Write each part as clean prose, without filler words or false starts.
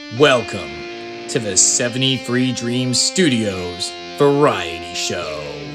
Welcome to the 73 Dreams Studios Variety Show.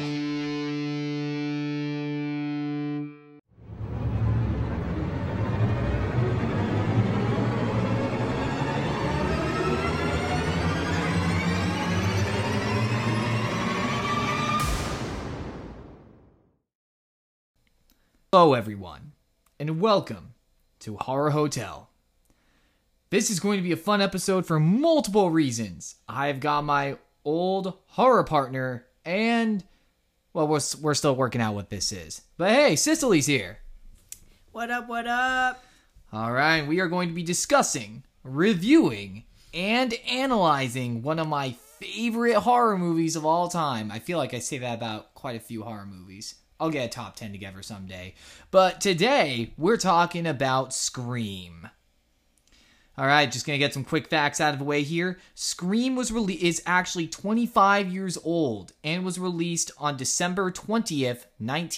Hello everyone, and welcome to Horror Hotel. This is going to be a fun episode for multiple reasons. I've got my old horror partner, and, well, we're still working out what this is. But hey, Cicely's here. What up, what up? Alright, we are going to be discussing, reviewing, and analyzing one of my favorite horror movies of all time. I feel like I say that about quite a few horror movies. I'll get a top 10 together someday. But today, we're talking about Scream. Alright, just gonna get some quick facts out of the way here. Scream is actually 25 years old and was released on December 20th,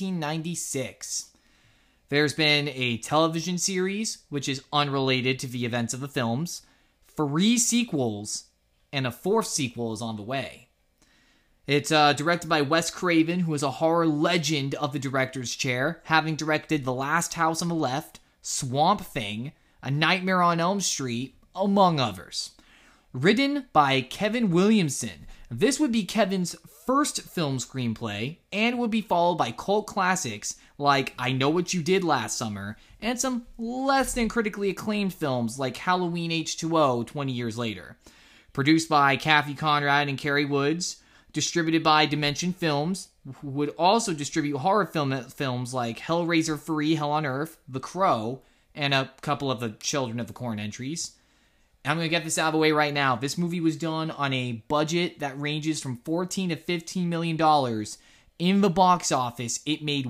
1996. There's been a television series, which is unrelated to the events of the films, 3 sequels, and a 4th sequel is on the way. It's directed by Wes Craven, who is a horror legend of the director's chair, having directed The Last House on the Left, Swamp Thing, A Nightmare on Elm Street, among others. Written by Kevin Williamson. This would be Kevin's first film screenplay, and would be followed by cult classics like I Know What You Did Last Summer, and some less than critically acclaimed films like Halloween H2O 20 years later. Produced by Kathy Conrad and Kerry Woods. Distributed by Dimension Films, who would also distribute horror films like Hellraiser 3, Hell on Earth, The Crow, and a couple of the Children of the Corn entries. And I'm going to get this out of the way right now. This movie was done on a budget that ranges from $14 to $15 million. In the box office, it made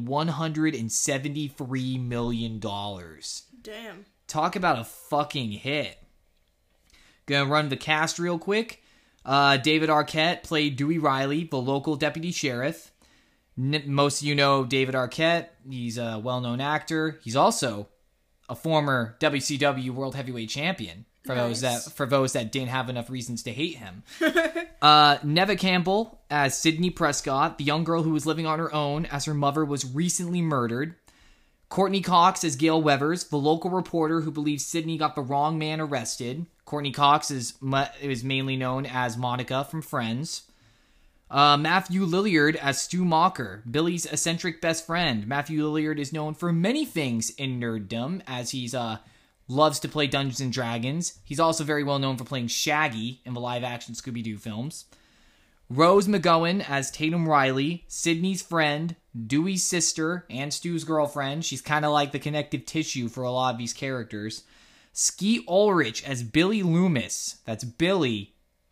$173 million. Damn. Talk about a fucking hit. Gonna run the cast real quick. David Arquette played Dewey Riley, the local deputy sheriff. Most of you know David Arquette. He's a well-known actor. He's also a former WCW World Heavyweight Champion. For those that didn't have enough reasons to hate him. Neva Campbell as Sydney Prescott, the young girl who was living on her own as her mother was recently murdered. Courtney Cox as Gail Weathers, the local reporter who believes Sydney got the wrong man arrested. Courtney Cox is mainly known as Monica from Friends. Matthew Lillard as Stu Mocker, Billy's eccentric best friend. Matthew Lillard is known for many things in nerddom, as he's loves to play Dungeons and Dragons. He's also very well known for playing Shaggy in the live-action Scooby-Doo films. Rose McGowan as Tatum Riley, Sydney's friend, Dewey's sister, and Stu's girlfriend. She's kind of like the connective tissue for a lot of these characters. Skeet Ulrich as Billy Loomis. That's Billy,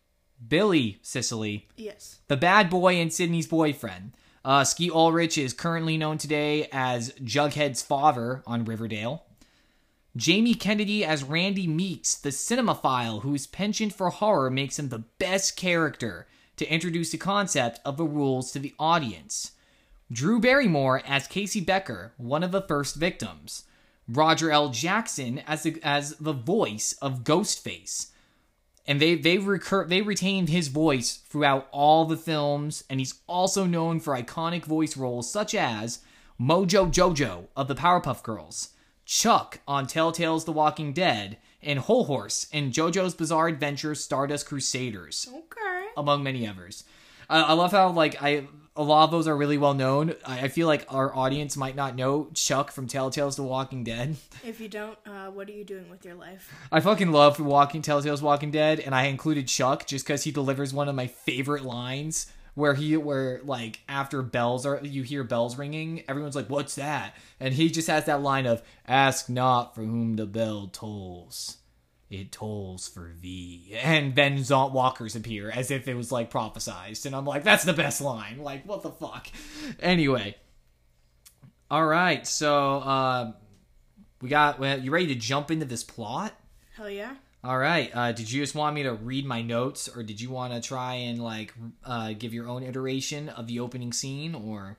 Cicely. Yes. The bad boy and Sydney's boyfriend. Skeet Ulrich is currently known today as Jughead's father on Riverdale. Jamie Kennedy as Randy Meeks, the cinemaphile whose penchant for horror makes him the best character to introduce the concept of the rules to the audience. Drew Barrymore as Casey Becker, one of the first victims. Roger L. Jackson as the voice of Ghostface. And they retained his voice throughout all the films, and he's also known for iconic voice roles such as Mojo Jojo of the Powerpuff Girls, Chuck on Telltale's The Walking Dead, and Whole Horse in JoJo's Bizarre Adventure Stardust Crusaders. Okay. Among many others. I love how, a lot of those are really well known. I feel like our audience might not know Chuck from Telltale's The Walking Dead. If you don't, what are you doing with your life? I fucking love Telltale's Walking Dead, and I included Chuck just because he delivers one of my favorite lines where after you hear bells ringing, everyone's like, "What's that?" And he just has that line of, "Ask not for whom the bell tolls. It tolls for thee." And then Zont Walkers appear as if it was prophesized. And I'm like, that's the best line. What the fuck? Anyway. Alright, so you ready to jump into this plot? Hell yeah. Alright, did you just want me to read my notes, or did you want to try and give your own iteration of the opening scene, or?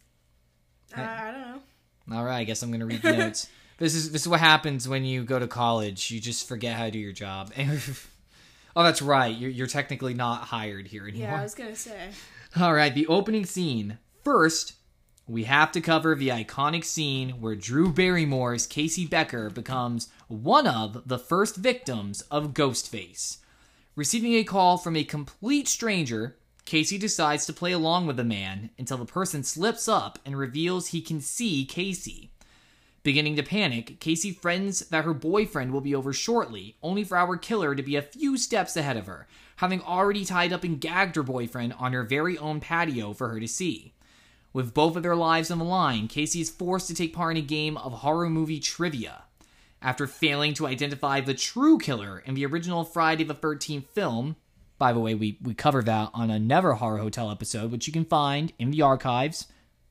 I don't know. Alright, I guess I'm gonna read the notes. This is what happens when you go to college. You just forget how to do your job. Oh, that's right. You're technically not hired here anymore. Yeah, I was gonna say. All right, the opening scene. First, we have to cover the iconic scene where Drew Barrymore's Casey Becker becomes one of the first victims of Ghostface. Receiving a call from a complete stranger, Casey decides to play along with the man until the person slips up and reveals he can see Casey. Beginning to panic, Casey friends that her boyfriend will be over shortly, only for our killer to be a few steps ahead of her, having already tied up and gagged her boyfriend on her very own patio for her to see. With both of their lives on the line, Casey is forced to take part in a game of horror movie trivia. After failing to identify the true killer in the original Friday the 13th film, by the way, we covered that on a Never Horror Hotel episode, which you can find in the archives,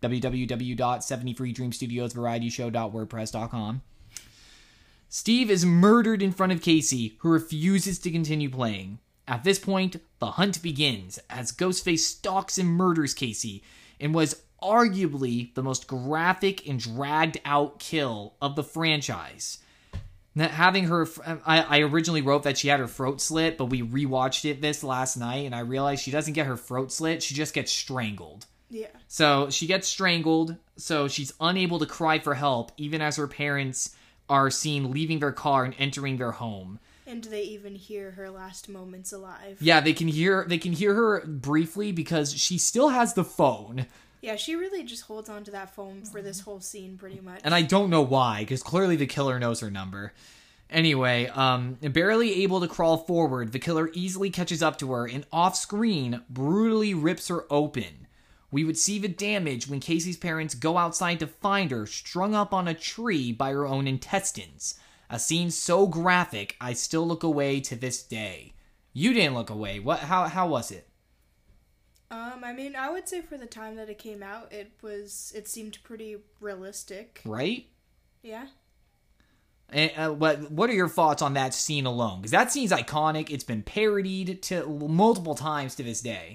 www.73dreamstudiosvarietyshow.wordpress.com. Steve is murdered in front of Casey, who refuses to continue playing. At this point, the hunt begins, as Ghostface stalks and murders Casey, and was arguably the most graphic and dragged-out kill of the franchise. Now, having her, I originally wrote that she had her throat slit, but we rewatched this last night, and I realized she doesn't get her throat slit, she just gets strangled. Yeah. So she gets strangled, so she's unable to cry for help, even as her parents are seen leaving their car and entering their home. And they even hear her last moments alive. Yeah, they can hear her briefly because she still has the phone. Yeah, she really just holds on to that phone for this whole scene, pretty much. And I don't know why, because clearly the killer knows her number. Anyway, barely able to crawl forward, the killer easily catches up to her and off-screen brutally rips her open. We would see the damage when Casey's parents go outside to find her strung up on a tree by her own intestines. A scene so graphic, I still look away to this day. You didn't look away. How was it? I mean, I would say for the time that it came out, it seemed pretty realistic. Right? Yeah. And, what are your thoughts on that scene alone? Because that scene's iconic. It's been parodied to multiple times to this day.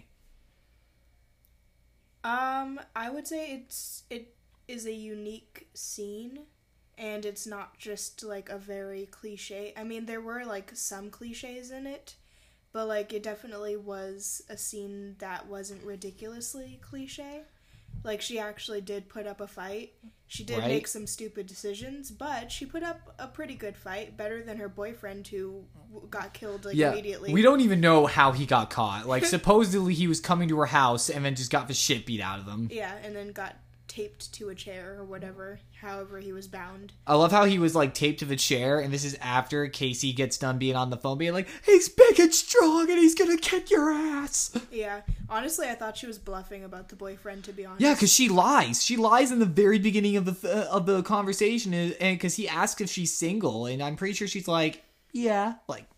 I would say it is a unique scene, and it's not just, like, a very cliche. I mean, there were, like, some cliches in it, but, like, it definitely was a scene that wasn't ridiculously cliche. Like, she actually did put up a fight. She did make some stupid decisions, but she put up a pretty good fight, better than her boyfriend who got killed, immediately. We don't even know how he got caught. Like, supposedly he was coming to her house and then just got the shit beat out of him. Yeah, and then got taped to a chair or whatever, however he was bound. I love how he was, like, taped to the chair, and this is after Casey gets done being on the phone, being like, he's big and strong, and he's gonna kick your ass. Yeah. Honestly, I thought she was bluffing about the boyfriend, to be honest. Yeah, because she lies. She lies in the very beginning of the conversation, and because he asks if she's single, and I'm pretty sure she's like, yeah.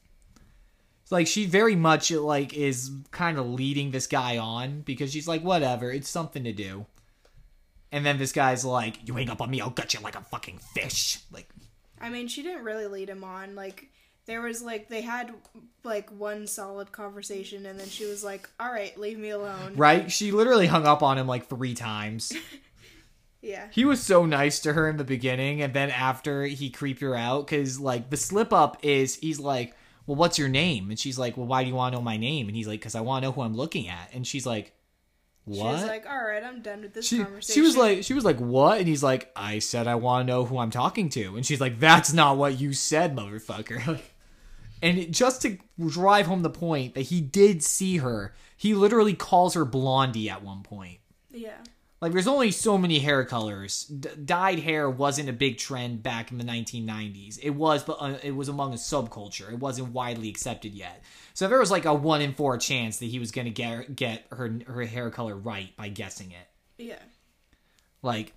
Like, she very much, like, is kind of leading this guy on, because she's like, whatever, it's something to do. And then this guy's like, you hang up on me, I'll gut you like a fucking fish. Like, I mean, she didn't really lead him on. Like, there was, like, they had, like, one solid conversation, and then she was like, all right, leave me alone. Right? She literally hung up on him, like, 3 times. Yeah. He was so nice to her in the beginning, and then after he creeped her out, because, like, the slip-up is, he's like, well, what's your name? And she's like, well, why do you want to know my name? And he's like, because I want to know who I'm looking at. And she's like, what? She was like, all right, I'm done with this conversation. She was like, what? And he's like, I said I want to know who I'm talking to. And she's like, that's not what you said, motherfucker. And just to drive home the point that he did see her, he literally calls her Blondie at one point. Yeah. Like, there's only so many hair colors. Dyed hair wasn't a big trend back in the 1990s. It was, but it was among a subculture. It wasn't widely accepted yet. So there was like a 1 in 4 chance that he was going to get her hair color right by guessing it. Yeah. Like,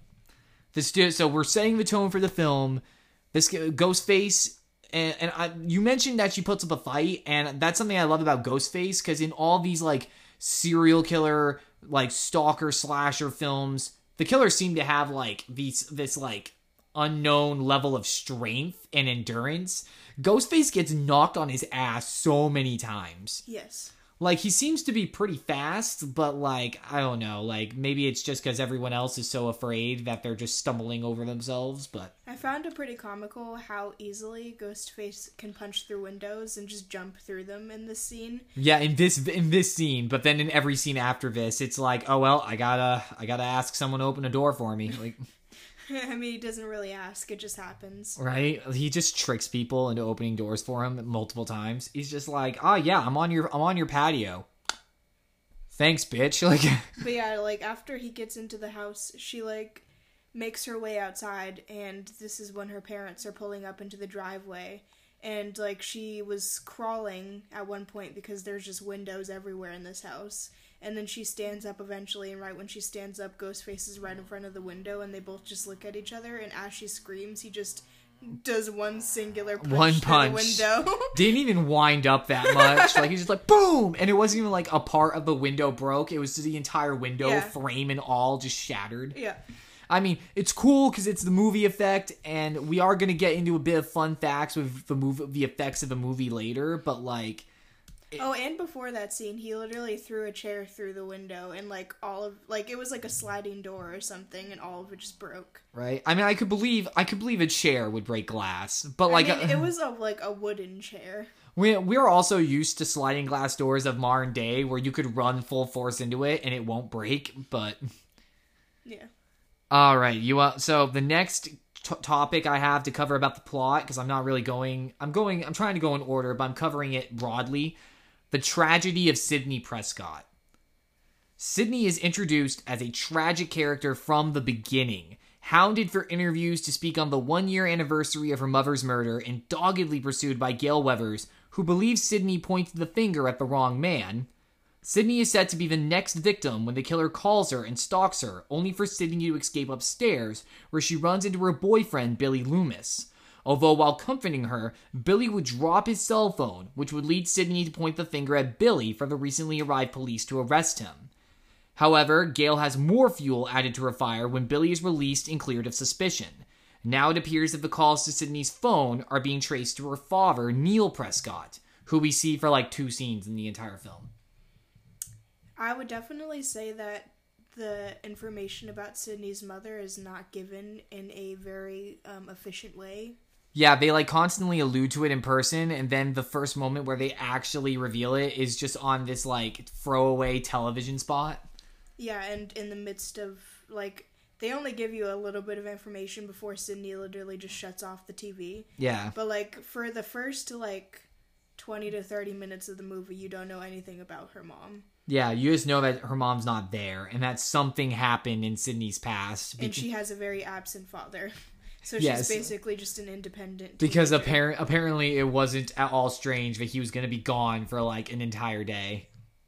so we're setting the tone for the film. This Ghostface, and you mentioned that she puts up a fight, and that's something I love about Ghostface, because in all these, like, serial killer, like, stalker slasher films, the killers seem to have, like, this like unknown level of strength and endurance. Ghostface gets knocked on his ass so many times. Yes. Like, he seems to be pretty fast, but, like, I don't know. Like, maybe it's just because everyone else is so afraid that they're just stumbling over themselves, but... I found it pretty comical how easily Ghostface can punch through windows and just jump through them in this scene. Yeah, in this scene, but then in every scene after this, it's like, oh, well, I gotta ask someone to open a door for me. Like... I mean, he doesn't really ask, it just happens. Right? He just tricks people into opening doors for him multiple times. He's just like, oh yeah, I'm on your patio. Thanks, bitch. Like, but yeah, like, after he gets into the house, she, like, makes her way outside, and this is when her parents are pulling up into the driveway. And, like, she was crawling at one point because there's just windows everywhere in this house. And then she stands up eventually, and right when she stands up, Ghostface is right in front of the window, and they both just look at each other, and as she screams, he just does one singular punch through the window. Didn't even wind up that much. Like, he's just like, boom! And it wasn't even like a part of the window broke. It was the entire window, frame and all, just shattered. Yeah. I mean, it's cool because it's the movie effect, and we are going to get into a bit of fun facts with the effects of the movie later, but, like... and before that scene, he literally threw a chair through the window, and, like, it was like a sliding door or something, and all of it just broke. Right? I mean, I could believe a chair would break glass, but, like... I mean, it was a wooden chair. We're also used to sliding glass doors of modern day, where you could run full force into it, and it won't break, but... Yeah. Alright, so the next... topic I have to cover about the plot, because I'm not really I'm trying to go in order, but I'm covering it broadly. The tragedy of Sidney Prescott. Sidney is introduced as a tragic character from the beginning, hounded for interviews to speak on the 1-year anniversary of her mother's murder, and doggedly pursued by Gale Weathers, who believes Sidney pointed the finger at the wrong man. Sidney is said to be the next victim when the killer calls her and stalks her, only for Sidney to escape upstairs, where she runs into her boyfriend, Billy Loomis. Although while comforting her, Billy would drop his cell phone, which would lead Sidney to point the finger at Billy for the recently arrived police to arrest him. However, Gale has more fuel added to her fire when Billy is released and cleared of suspicion. Now it appears that the calls to Sidney's phone are being traced to her father, Neil Prescott, who we see for like 2 scenes in the entire film. I would definitely say that the information about Sidney's mother is not given in a very efficient way. Yeah, they like constantly allude to it in person, and then the first moment where they actually reveal it is just on this like throwaway television spot. Yeah, and in the midst of like they only give you a little bit of information before Sidney literally just shuts off the TV. Yeah. But like for the first like 20 to 30 minutes of the movie, you don't know anything about her mom. Yeah, you just know that her mom's not there, and that something happened in Sidney's past. And she has a very absent father. So she's basically just an independent teenager. Because apparently it wasn't at all strange that he was going to be gone for like an entire day.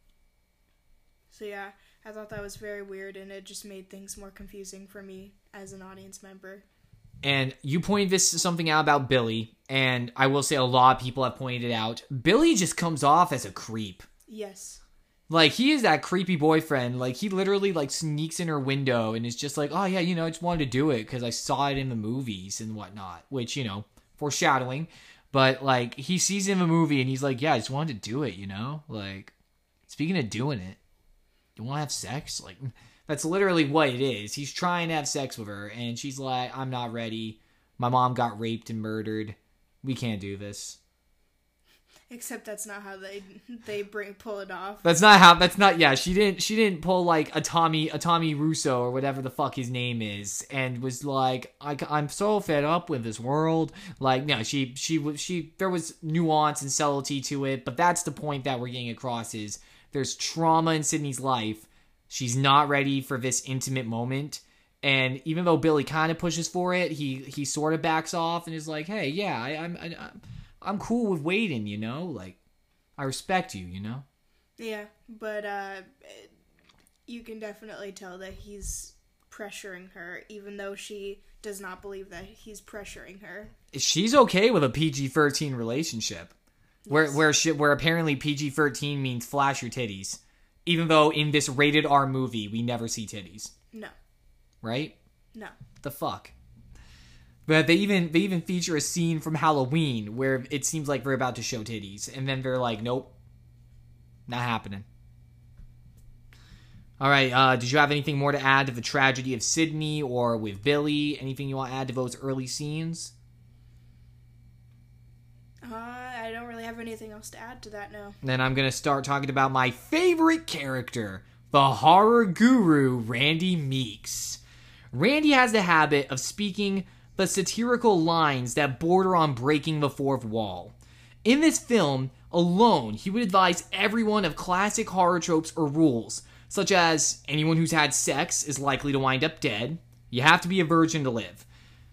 So yeah, I thought that was very weird, and it just made things more confusing for me as an audience member. And you pointed something out about Billy, and I will say a lot of people have pointed it out. Billy just comes off as a creep. Yes. Like, he is that creepy boyfriend. Like, he literally, like, sneaks in her window and is just like, oh, yeah, you know, I just wanted to do it because I saw it in the movies and whatnot. Which, you know, foreshadowing. But, like, he sees it in the movie and he's like, yeah, I just wanted to do it, you know? Like, speaking of doing it, you want to have sex? Like, that's literally what it is. He's trying to have sex with her and she's like, I'm not ready. My mom got raped and murdered. We can't do this. Except that's not how they pull it off. She didn't pull like a Tommy Russo or whatever the fuck his name is and was like, I'm so fed up with this world. Like, no, there was nuance and subtlety to it, but that's the point that we're getting across is there's trauma in Sidney's life. She's not ready for this intimate moment. And even though Billy kind of pushes for it, he sort of backs off and is like, hey, yeah, I'm cool with waiting, you know? Like, I respect you, you know? Yeah, but you can definitely tell that he's pressuring her, even though she does not believe that he's pressuring her. She's okay with a PG-13 relationship, yes. where apparently PG-13 means flash your titties, even though in this rated R movie we never see titties. No. Right? No. The fuck? But they even feature a scene from Halloween where it seems like they're about to show titties, and then they're like, nope. Not happening. All right, did you have anything more to add to the tragedy of Sydney or with Billy? Anything you want to add to those early scenes? I don't really have anything else to add to that, no. Then I'm going to start talking about my favorite character, the horror guru, Randy Meeks. Randy has the habit of speaking the satirical lines that border on breaking the fourth wall. In this film alone, he would advise everyone of classic horror tropes or rules, such as anyone who's had sex is likely to wind up dead. You have to be a virgin to live.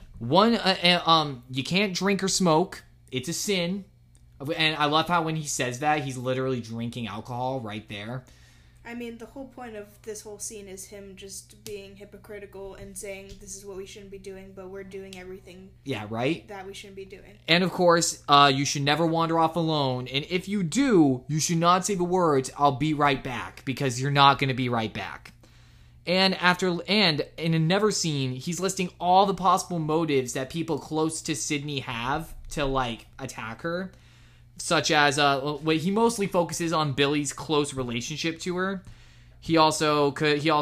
You can't drink or smoke. It's a sin. And I love how when he says that, he's literally drinking alcohol right there. I mean, the whole point of this whole scene is him just being hypocritical and saying this is what we shouldn't be doing, but we're doing everything that we shouldn't be doing. And of course, you should never wander off alone. And if you do, you should not say the words, "I'll be right back," because you're not going to be right back. And in another scene, he's listing all the possible motives that people close to Sydney have to, like, attack her. Such as, he mostly focuses on Billy's close relationship to her. He also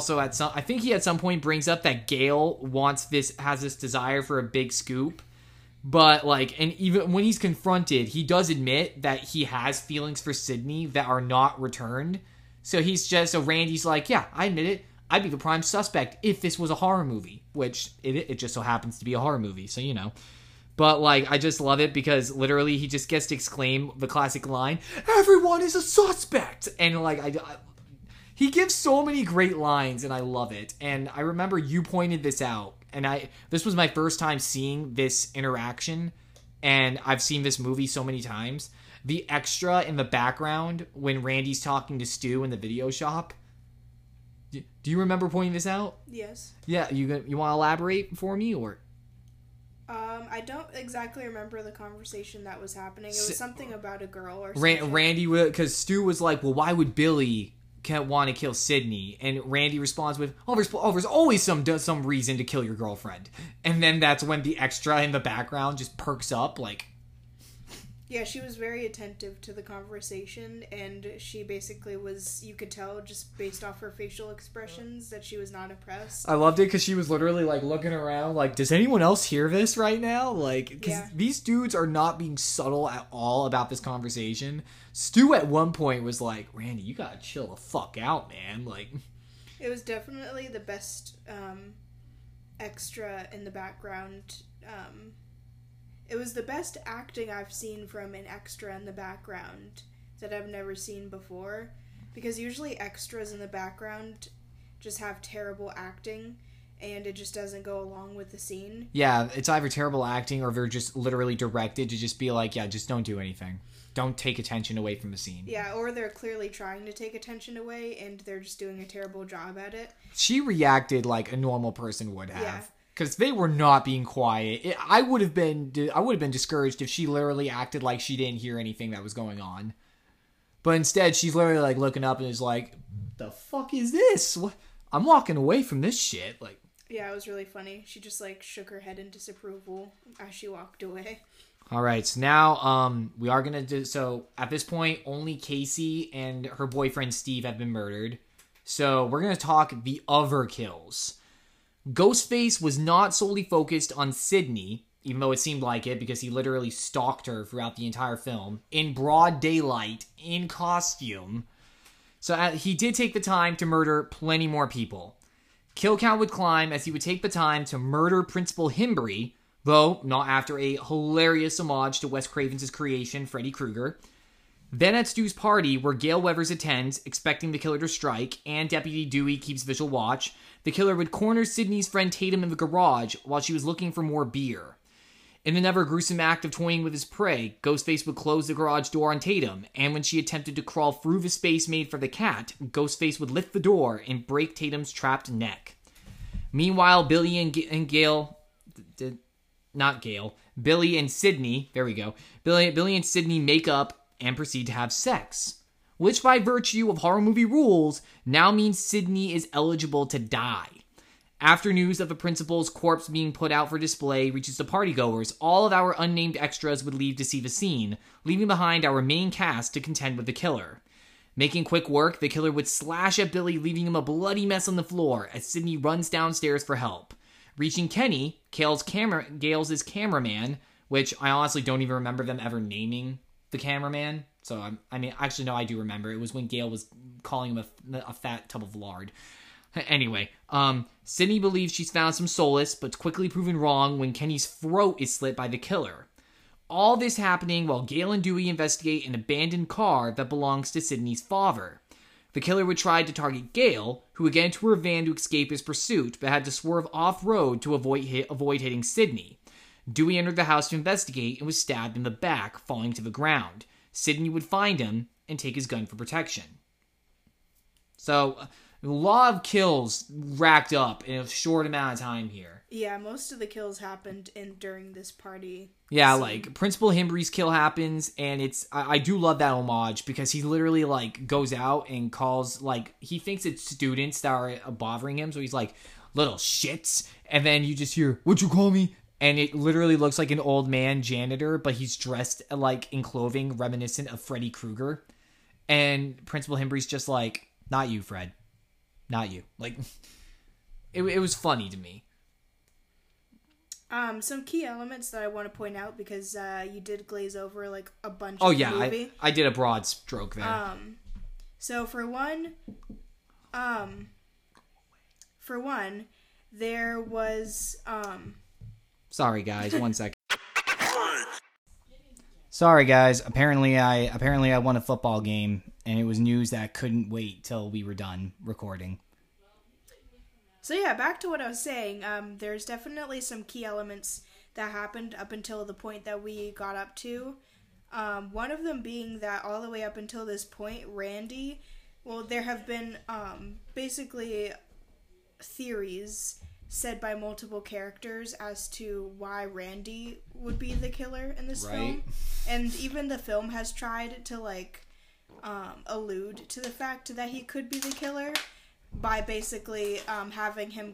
at some point brings up that Gail has this desire for a big scoop. But, like, and even when he's confronted, he does admit that he has feelings for Sydney that are not returned. So Randy's like, yeah, I admit it. I'd be the prime suspect if this was a horror movie. Which, it just so happens to be a horror movie, so you know. But, like, I just love it because literally he just gets to exclaim the classic line, "Everyone is a suspect!" And, like, he gives so many great lines, and I love it. And I remember you pointed this out, and this was my first time seeing this interaction, and I've seen this movie so many times. The extra in the background when Randy's talking to Stu in the video shop. Do you remember pointing this out? Yes. Yeah, you want to elaborate for me, or... I don't exactly remember the conversation that was happening. It was something about a girl or something. Randy, because Stu was like, well, why would Billy want to kill Sydney? And Randy responds with, there's always some reason to kill your girlfriend. And then that's when the extra in the background just perks up, like... Yeah, she was very attentive to the conversation, and she basically was, you could tell just based off her facial expressions that she was not impressed. I loved it because she was literally, like, looking around like, does anyone else hear this right now? Like, because these dudes are not being subtle at all about this conversation. Stu at one point was like, Randy, you gotta chill the fuck out, man. Like, it was definitely the best extra in the background. It was the best acting I've seen from an extra in the background that I've never seen before. Because usually extras in the background just have terrible acting, and it just doesn't go along with the scene. Yeah, it's either terrible acting or they're just literally directed to just be like, yeah, just don't do anything. Don't take attention away from the scene. Yeah, or they're clearly trying to take attention away, and they're just doing a terrible job at it. She reacted like a normal person would have. Yeah. Because they were not being quiet. I would have been discouraged if she literally acted like she didn't hear anything that was going on. But instead, she's literally like looking up and is like, "The fuck is this? What? I'm walking away from this shit." Like, yeah, it was really funny. She just like shook her head in disapproval as she walked away. All right, so now we are gonna do. So at this point, only Casey and her boyfriend Steve have been murdered. So we're gonna talk the other kills. Ghostface was not solely focused on Sydney, even though it seemed like it, because he literally stalked her throughout the entire film, in broad daylight, in costume. So he did take the time to murder plenty more people. Kill count would climb as he would take the time to murder Principal Himbry, though not after a hilarious homage to Wes Craven's creation, Freddy Krueger. Then at Stu's party, where Gale Weathers attends, expecting the killer to strike, and Deputy Dewey keeps visual watch, the killer would corner Sydney's friend Tatum in the garage while she was looking for more beer. In another gruesome act of toying with his prey, Ghostface would close the garage door on Tatum, and when she attempted to crawl through the space made for the cat, Ghostface would lift the door and break Tatum's trapped neck. Meanwhile, Billy and Sydney, there we go, Billy and Sydney make up and proceed to have sex, which by virtue of horror movie rules now means Sydney is eligible to die. After news of the principal's corpse being put out for display reaches the partygoers, all of our unnamed extras would leave to see the scene, leaving behind our main cast to contend with the killer. Making quick work, the killer would slash at Billy, leaving him a bloody mess on the floor as Sidney runs downstairs for help. Reaching Kenny, Gale's cameraman, which I honestly don't even remember them ever naming the cameraman. So, actually, no, I do remember. It was when Gale was calling him a fat tub of lard. Anyway, Sidney believes she's found some solace, but quickly proven wrong when Kenny's throat is slit by the killer. All this happening while Gale and Dewey investigate an abandoned car that belongs to Sidney's father. The killer would try to target Gale, who would get into her van to escape his pursuit, but had to swerve off-road to avoid hitting Sidney. Dewey entered the house to investigate and was stabbed in the back, falling to the ground. Sidney would find him and take his gun for protection. So, a lot of kills racked up in a short amount of time here. Yeah, most of the kills happened during this party. Yeah, scene. like, Principal Himbry's kill happens, and I do love that homage, because he literally, like, goes out and calls, like, he thinks it's students that are bothering him, so he's like, little shits, and then you just hear, what'd you call me? And it literally looks like an old man janitor, but he's dressed, like, in clothing reminiscent of Freddy Krueger. And Principal Himbry's just like, not you, Fred. Not you. Like, it was funny to me. Some key elements that I want to point out, because you did glaze over, like, a bunch Oh, of the yeah, movie. I did a broad stroke there. So for one, there was, Sorry, guys. 1 second. Sorry, guys. Apparently I won a football game, and it was news that couldn't wait till we were done recording. So yeah, back to what I was saying. There's definitely some key elements that happened up until the point that we got up to. One of them being that all the way up until this point, Randy, well, there have been basically theories said by multiple characters as to why Randy would be the killer in this film. And even the film has tried to, like, allude to the fact that he could be the killer by basically having him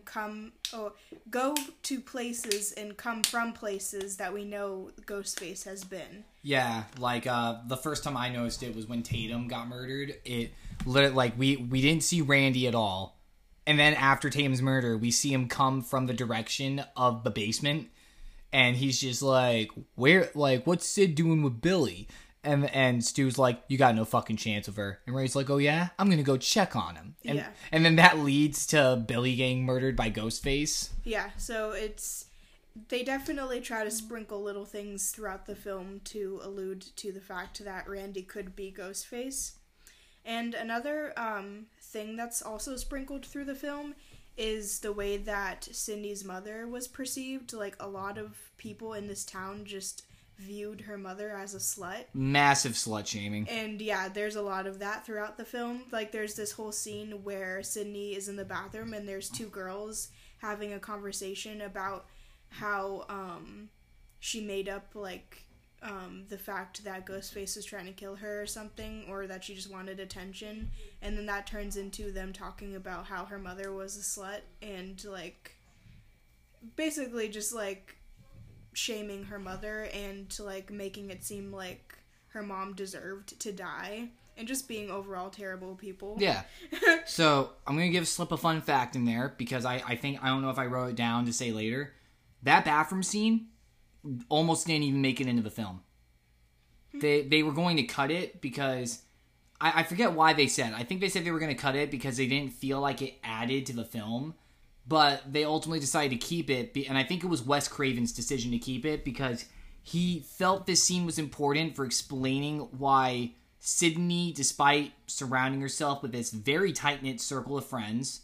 go to places and come from places that we know Ghostface has been. Yeah, like, the first time I noticed it was when Tatum got murdered. We didn't see Randy at all. And then after Tatum's murder, we see him come from the direction of the basement. And he's just like, what's Sid doing with Billy? And Stu's like, you got no fucking chance with her. And Ray's like, oh yeah? I'm gonna go check on him. And then that leads to Billy getting murdered by Ghostface. Yeah, so they definitely try to sprinkle little things throughout the film to allude to the fact that Randy could be Ghostface. And another thing that's also sprinkled through the film is the way that Sidney's mother was perceived. Like, a lot of people in this town just viewed her mother as a slut. Massive slut shaming. And yeah, there's a lot of that throughout the film. Like, there's this whole scene where Sidney is in the bathroom and there's two girls having a conversation about how she made up, like, the fact that Ghostface was trying to kill her or something, or that she just wanted attention, and then that turns into them talking about how her mother was a slut, and, like, basically just, like, shaming her mother, and, like, making it seem like her mom deserved to die, and just being overall terrible people. Yeah. So, I'm gonna slip a fun fact in there, because I don't know if I wrote it down to say later. That bathroom scene almost didn't even make it into the film. They were going to cut it because I forget why they said. I think they said they were going to cut it because they didn't feel like it added to the film, but they ultimately decided to keep it, and I think it was Wes Craven's decision to keep it because he felt this scene was important for explaining why Sidney, despite surrounding herself with this very tight-knit circle of friends,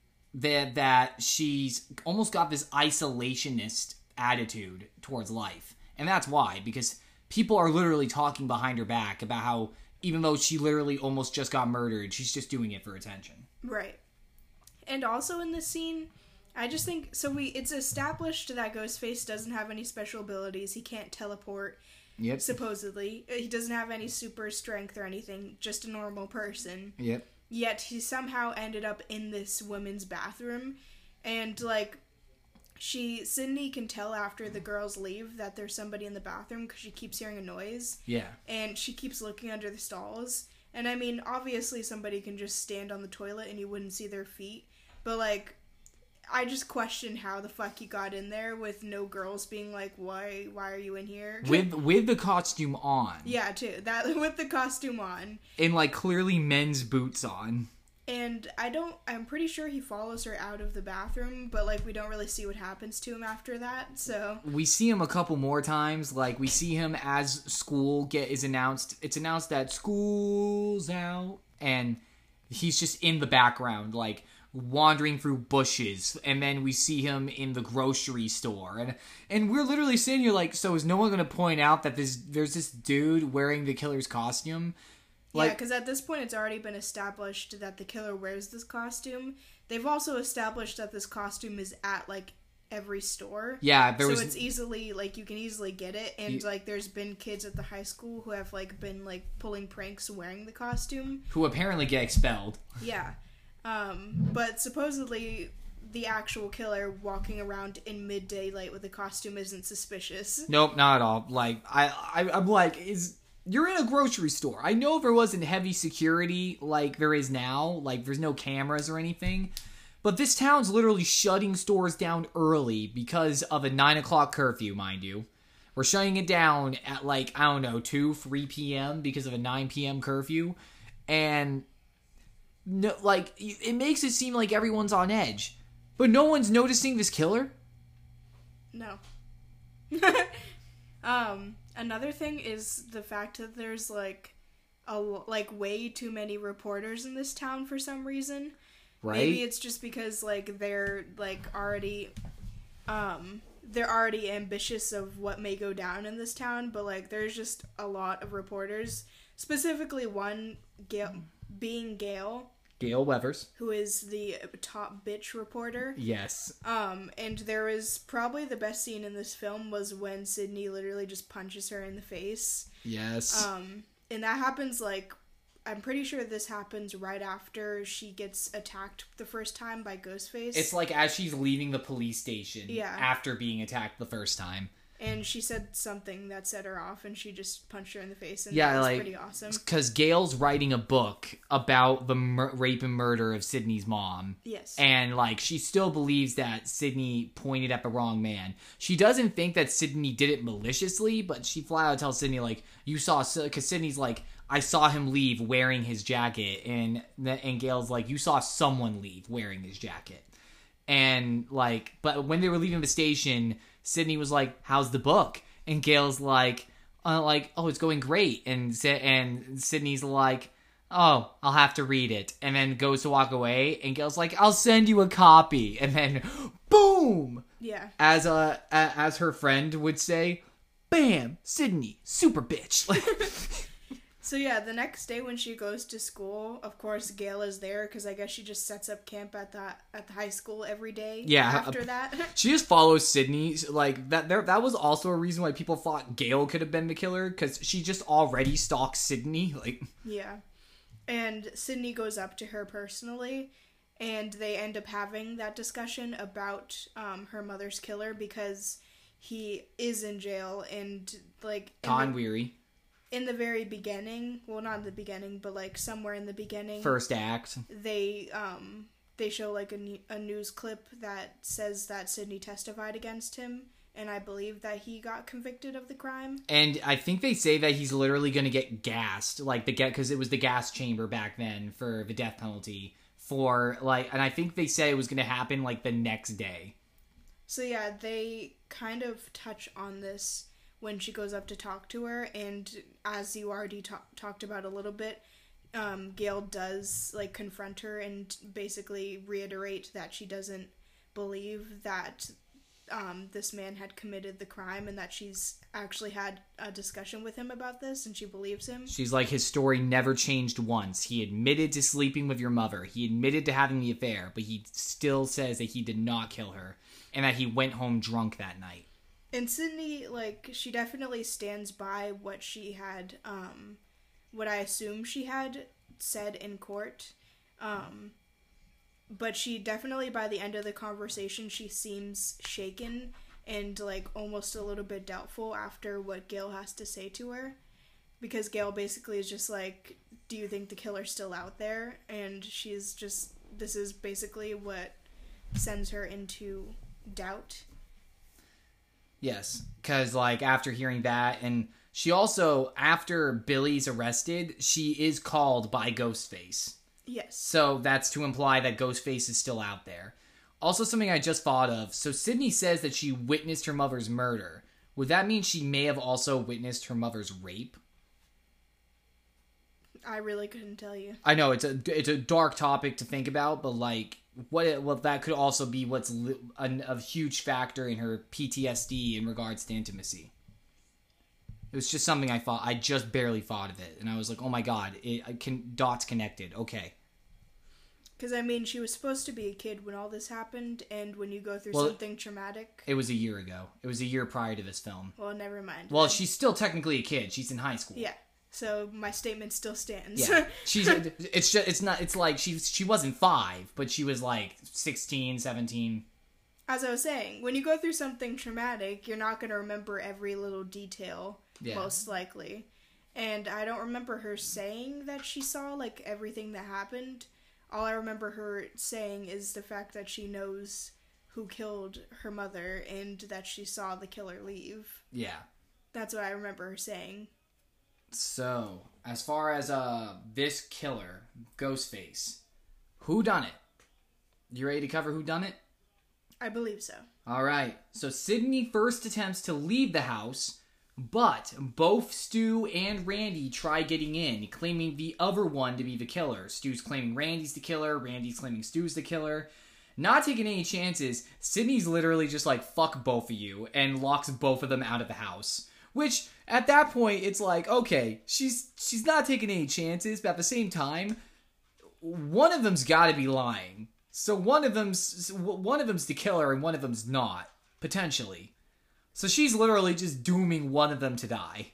that she's almost got this isolationist attitude towards life. And that's why, because people are literally talking behind her back about how, even though she literally almost just got murdered, she's just doing it for attention. Right. And also in this scene, I just think, it's established that Ghostface doesn't have any special abilities. He can't teleport, supposedly. He doesn't have any super strength or anything, just a normal person. Yep. Yet he somehow ended up in this woman's bathroom, and, like, Sidney can tell after the girls leave that there's somebody in the bathroom because she keeps hearing a noise. Yeah. And she keeps looking under the stalls. And I mean, obviously somebody can just stand on the toilet and you wouldn't see their feet. But, like, I just question how the fuck he got in there with no girls being like, why are you in here? With the costume on. Yeah, too. That with the costume on. And, like, clearly men's boots on. And I'm pretty sure he follows her out of the bathroom, but, like, we don't really see what happens to him after that, so. We see him a couple more times. Like, we see him as school is announced. It's announced that school's out. And he's just in the background, like, wandering through bushes, and then we see him in the grocery store, and we're literally sitting here like, so is no one going to point out that there's this dude wearing the killer's costume? Like, yeah, because at this point it's already been established that the killer wears this costume. They've also established that this costume is at, like, every store. Yeah, so it's easily, like, you can easily get it, and like there's been kids at the high school who have, like, been, like, pulling pranks wearing the costume, who apparently get expelled. Yeah. But supposedly the actual killer walking around in mid-daylight with a costume isn't suspicious. Nope, not at all. Like, I'm like, you're in a grocery store. I know there wasn't heavy security like there is now. Like, there's no cameras or anything. But this town's literally shutting stores down early because of a 9 o'clock curfew, mind you. We're shutting it down at, like, I don't know, 2, 3 p.m. because of a 9 p.m. curfew. And no, like, it makes it seem like everyone's on edge, but no one's noticing this killer. No. Another thing is the fact that there's like way too many reporters in this town for some reason. Right? Maybe it's just because like they're already ambitious of what may go down in this town, but like there's just a lot of reporters. Specifically one being Gail. Gail Weathers, who is the top bitch reporter. Yes. And there was probably the best scene in this film was when Sydney literally just punches her in the face. Yes. And that happens, like, I'm pretty sure this happens right after she gets attacked the first time by Ghostface. It's like as she's leaving the police station. Yeah. After being attacked the first time. And she said something that set her off, and she just punched her in the face, and yeah, that was like, pretty awesome. Because Gail's writing a book about the rape and murder of Sydney's mom. Yes. And, like, she still believes that Sydney pointed at the wrong man. She doesn't think that Sydney did it maliciously, but she flat out tells Sydney, like, you saw... Because Sydney's like, I saw him leave wearing his jacket, and Gail's like, you saw someone leave wearing his jacket. And, like, but when they were leaving the station... Sydney was like, how's the book? And Gail's like, oh, it's going great. And Sydney's like, oh, I'll have to read it. And then goes to walk away. And Gail's like, I'll send you a copy. And then, boom! Yeah. As her friend would say, bam! Sydney, super bitch. So yeah, the next day when she goes to school, of course Gail is there because I guess she just sets up camp at the high school every day. Yeah. After that, she just follows Sydney. Like that was also a reason why people thought Gail could have been the killer because she just already stalks Sydney. Like, yeah, and Sydney goes up to her personally, and they end up having that discussion about her mother's killer because he is in jail and like Con Weary. In the very beginning, well, not in the beginning, but like somewhere in the beginning, first act, they show like a news clip that says that Sydney testified against him, and I believe that he got convicted of the crime. And I think they say that he's literally going to get gassed, like because it was the gas chamber back then for the death penalty for like, and I think they said it was going to happen like the next day. So yeah, they kind of touch on this when she goes up to talk to her, and as you already talked about a little bit, Gail does like confront her and basically reiterate that she doesn't believe that this man had committed the crime and that she's actually had a discussion with him about this and she believes him. She's like, his story never changed once. He admitted to sleeping with your mother. He admitted to having the affair, but he still says that he did not kill her and that he went home drunk that night. And Sydney, like, she definitely stands by what she had, what I assume she had said in court. But she definitely, by the end of the conversation, she seems shaken and, like, almost a little bit doubtful after what Gail has to say to her. Because Gail basically is just like, do you think the killer's still out there? And she's just, this is basically what sends her into doubt. Yes, because, like, after hearing that, and she also, after Billy's arrested, she is called by Ghostface. Yes. So that's to imply that Ghostface is still out there. Also, something I just thought of. So Sydney says that she witnessed her mother's murder. Would that mean she may have also witnessed her mother's rape? I really couldn't tell you. I know it's a dark topic to think about, but like, that could also be what's a huge factor in her PTSD in regards to intimacy. It was just something I just barely thought of it, and I was like, oh my god, dots connected. Okay. Because, I mean, she was supposed to be a kid when all this happened, and when you go through something traumatic... It was a year ago. It was a year prior to this film. Well, never mind. Well, she's still technically a kid. She's in high school. Yeah. So, my statement still stands. Yeah. It's like she wasn't 5, but she was like 16, 17. As I was saying, when you go through something traumatic, you're not going to remember every little detail, most likely. And I don't remember her saying that she saw, like, everything that happened. All I remember her saying is the fact that she knows who killed her mother and that she saw the killer leave. Yeah. That's what I remember her saying. So, as far as this killer, Ghostface, who done it? You ready to cover who done it? I believe so. All right. So Sydney first attempts to leave the house, but both Stu and Randy try getting in, claiming the other one to be the killer. Stu's claiming Randy's the killer, Randy's claiming Stu's the killer. Not taking any chances, Sydney's literally just like, fuck both of you, and locks both of them out of the house. Which, at that point, it's like, okay, she's not taking any chances, but at the same time, one of them's gotta be lying. So one of them's the killer and one of them's not, potentially. So she's literally just dooming one of them to die.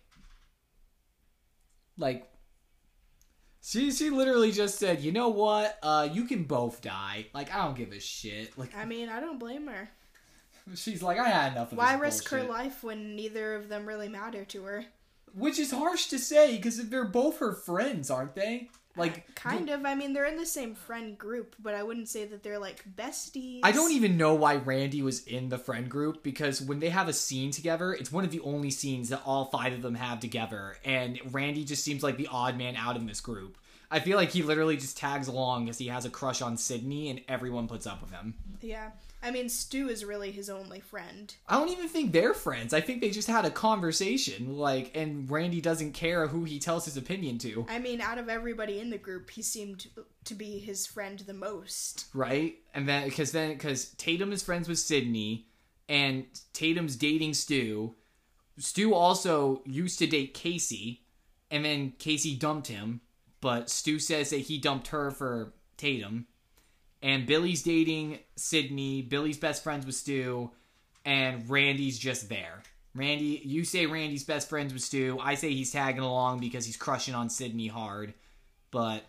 Like, she literally just said, you know what, you can both die. Like, I don't give a shit. Like, I mean, I don't blame her. She's like, I had enough of Why this risk bullshit. her life when neither of them really matter to her? Which is harsh to say, because they're both her friends, aren't they? Like, kind of. I mean, they're in the same friend group, but I wouldn't say that they're, like, besties. I don't even know why Randy was in the friend group, because when they have a scene together, it's one of the only scenes that all 5 of them have together, and Randy just seems like the odd man out in this group. I feel like he literally just tags along because he has a crush on Sydney, and everyone puts up with him. Yeah. I mean, Stu is really his only friend. I don't even think they're friends. I think they just had a conversation, like, and Randy doesn't care who he tells his opinion to. I mean, out of everybody in the group, he seemed to be his friend the most. Right? And then, because Tatum is friends with Sydney, and Tatum's dating Stu. Stu also used to date Casey, and then Casey dumped him, but Stu says that he dumped her for Tatum. And Billy's dating Sydney, Billy's best friends with Stu, and Randy's just there. You say Randy's best friends with Stu, I say he's tagging along because he's crushing on Sydney hard. But,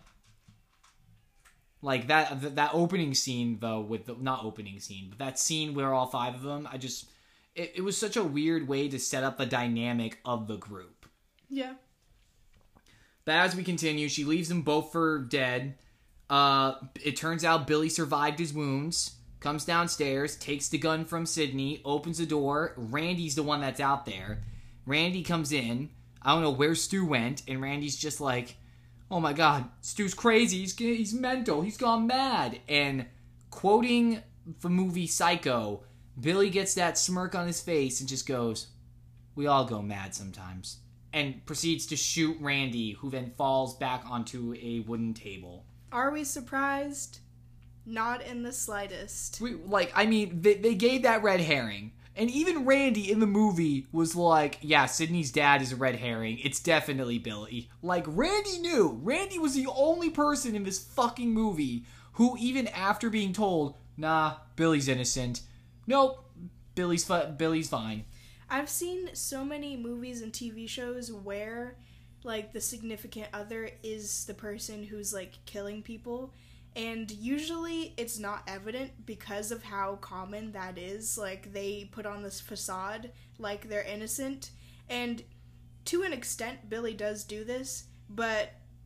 like, that opening scene, though, not opening scene, but that scene where all 5 of them, it was such a weird way to set up the dynamic of the group. Yeah. But as we continue, she leaves them both for dead. It turns out Billy survived his wounds, comes downstairs, takes the gun from Sydney, opens the door. Randy's the one that's out there. Randy comes in. I don't know where Stu went, and Randy's just like, oh my god, Stu's crazy, he's mental, he's gone mad. And quoting the movie Psycho, Billy gets that smirk on his face and just goes, we all go mad sometimes. And proceeds to shoot Randy, who then falls back onto a wooden table. Are we surprised? Not in the slightest. They gave that red herring. And even Randy in the movie was like, yeah, Sydney's dad is a red herring. It's definitely Billy. Like, Randy knew. Randy was the only person in this fucking movie who, even after being told, nah, Billy's innocent. Nope, Billy's fine. I've seen so many movies and TV shows where, like, the significant other is the person who's, like, killing people. And usually it's not evident because of how common that is. Like, they put on this facade like they're innocent. And to an extent, Billy does do this. But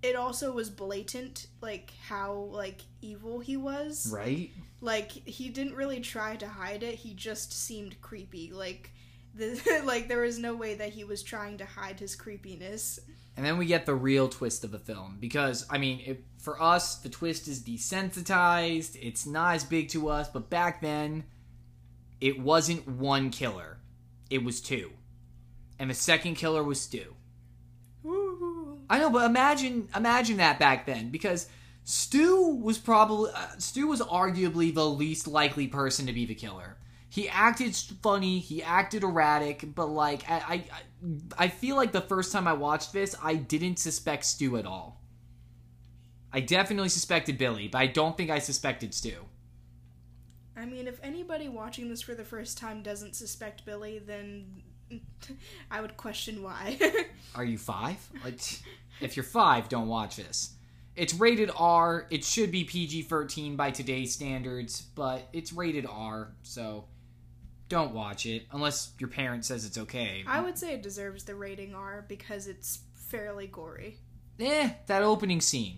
it also was blatant, like, how, like, evil he was. Right? Like, he didn't really try to hide it, he just seemed creepy. Like, like, there was no way that he was trying to hide his creepiness. And then we get the real twist of the film. Because, I mean, for us, the twist is desensitized. It's not as big to us. But back then, it wasn't one killer. It was two. And the second killer was Stu. Ooh. I know, but imagine that back then. Because Stu was arguably the least likely person to be the killer. He acted funny, he acted erratic, but, like, I feel like the first time I watched this, I didn't suspect Stu at all. I definitely suspected Billy, but I don't think I suspected Stu. I mean, if anybody watching this for the first time doesn't suspect Billy, then I would question why. Are you 5? Like, if you're 5, don't watch this. It's rated R. It should be PG-13 by today's standards, but it's rated R, so don't watch it unless your parent says it's okay. I would say it deserves the rating R because it's fairly gory. That opening scene.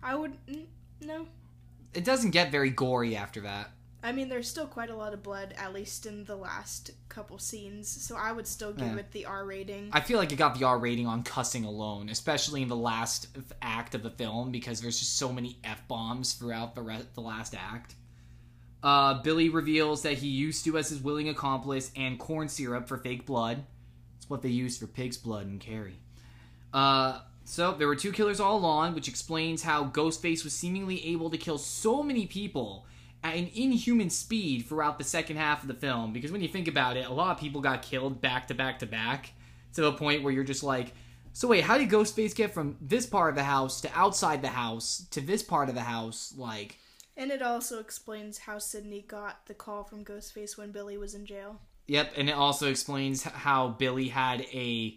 No. It doesn't get very gory after that. I mean, there's still quite a lot of blood, at least in the last couple scenes, so I would still give it the R rating. I feel like it got the R rating on cussing alone, especially in the last act of the film, because there's just so many F-bombs throughout the last act. Billy reveals that he used Stu as his willing accomplice and corn syrup for fake blood. It's what they used for pig's blood in Carrie. So there were 2 killers all along, which explains how Ghostface was seemingly able to kill so many people at an inhuman speed throughout the second half of the film. Because when you think about it, a lot of people got killed back to back to back, to the point where you're just like, so wait, how did Ghostface get from this part of the house to outside the house to this part of the house? Like... And it also explains how Sidney got the call from Ghostface when Billy was in jail. Yep, and it also explains how Billy had a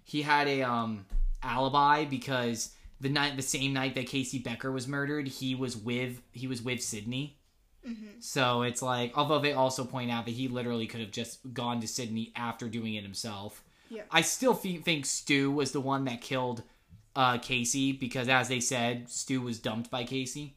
alibi because the same night that Casey Becker was murdered, he was with Sidney. Mm-hmm. So it's like, although they also point out that he literally could have just gone to Sidney after doing it himself. Yeah. I still think Stu was the one that killed Casey because, as they said, Stu was dumped by Casey.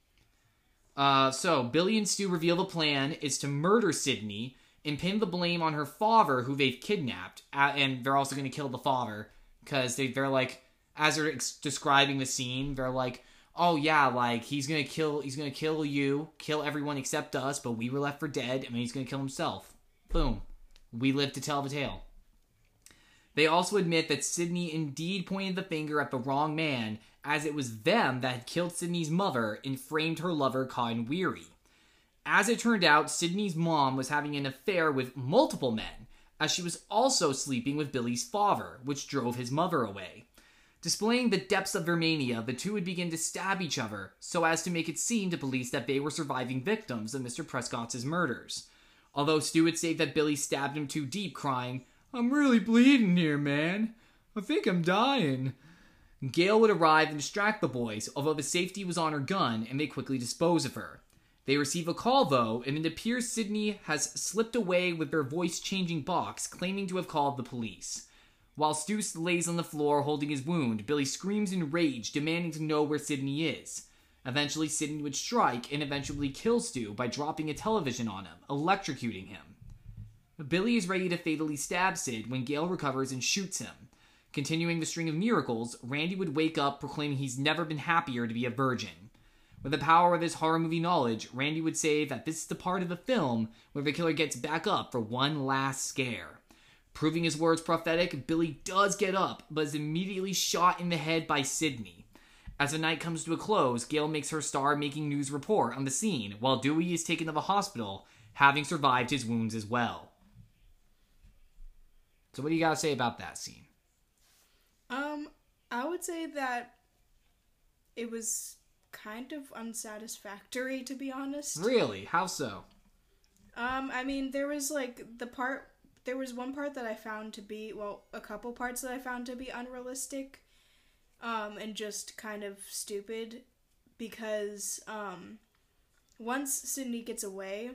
So Billy and Stu reveal the plan is to murder Sidney and pin the blame on her father, who they've kidnapped, and they're also going to kill the father because they're like, as they're describing the scene, they're like, oh yeah, like he's gonna kill you, kill everyone except us, but we were left for dead, and then he's gonna kill himself. Boom, we live to tell the tale. They also admit that Sidney indeed pointed the finger at the wrong man, as it was them that had killed Sidney's mother and framed her lover Cotton Weary. As it turned out, Sidney's mom was having an affair with multiple men, as she was also sleeping with Billy's father, which drove his mother away. Displaying the depths of their mania, the two would begin to stab each other, so as to make it seem to police that they were surviving victims of Mr. Prescott's murders. Although Stu would say that Billy stabbed him too deep, crying, "I'm really bleeding here, man. I think I'm dying." Gail would arrive and distract the boys, although the safety was on her gun, and they quickly dispose of her. They receive a call, though, and it appears Sidney has slipped away with their voice-changing box, claiming to have called the police. While Stu lays on the floor holding his wound, Billy screams in rage, demanding to know where Sidney is. Eventually, Sidney would strike and eventually kill Stu by dropping a television on him, electrocuting him. Billy is ready to fatally stab Sid when Gail recovers and shoots him. Continuing the string of miracles, Randy would wake up proclaiming he's never been happier to be a virgin. With the power of his horror movie knowledge, Randy would say that this is the part of the film where the killer gets back up for one last scare. Proving his words prophetic, Billy does get up, but is immediately shot in the head by Sidney. As the night comes to a close, Gail makes her star-making news report on the scene, while Dewey is taken to the hospital, having survived his wounds as well. So what do you gotta say about that scene? I would say that it was kind of unsatisfactory, to be honest. Really? How so? I mean, there was one part that I found to be, well, a couple parts that I found to be unrealistic, and just kind of stupid, because, once Sidney gets away,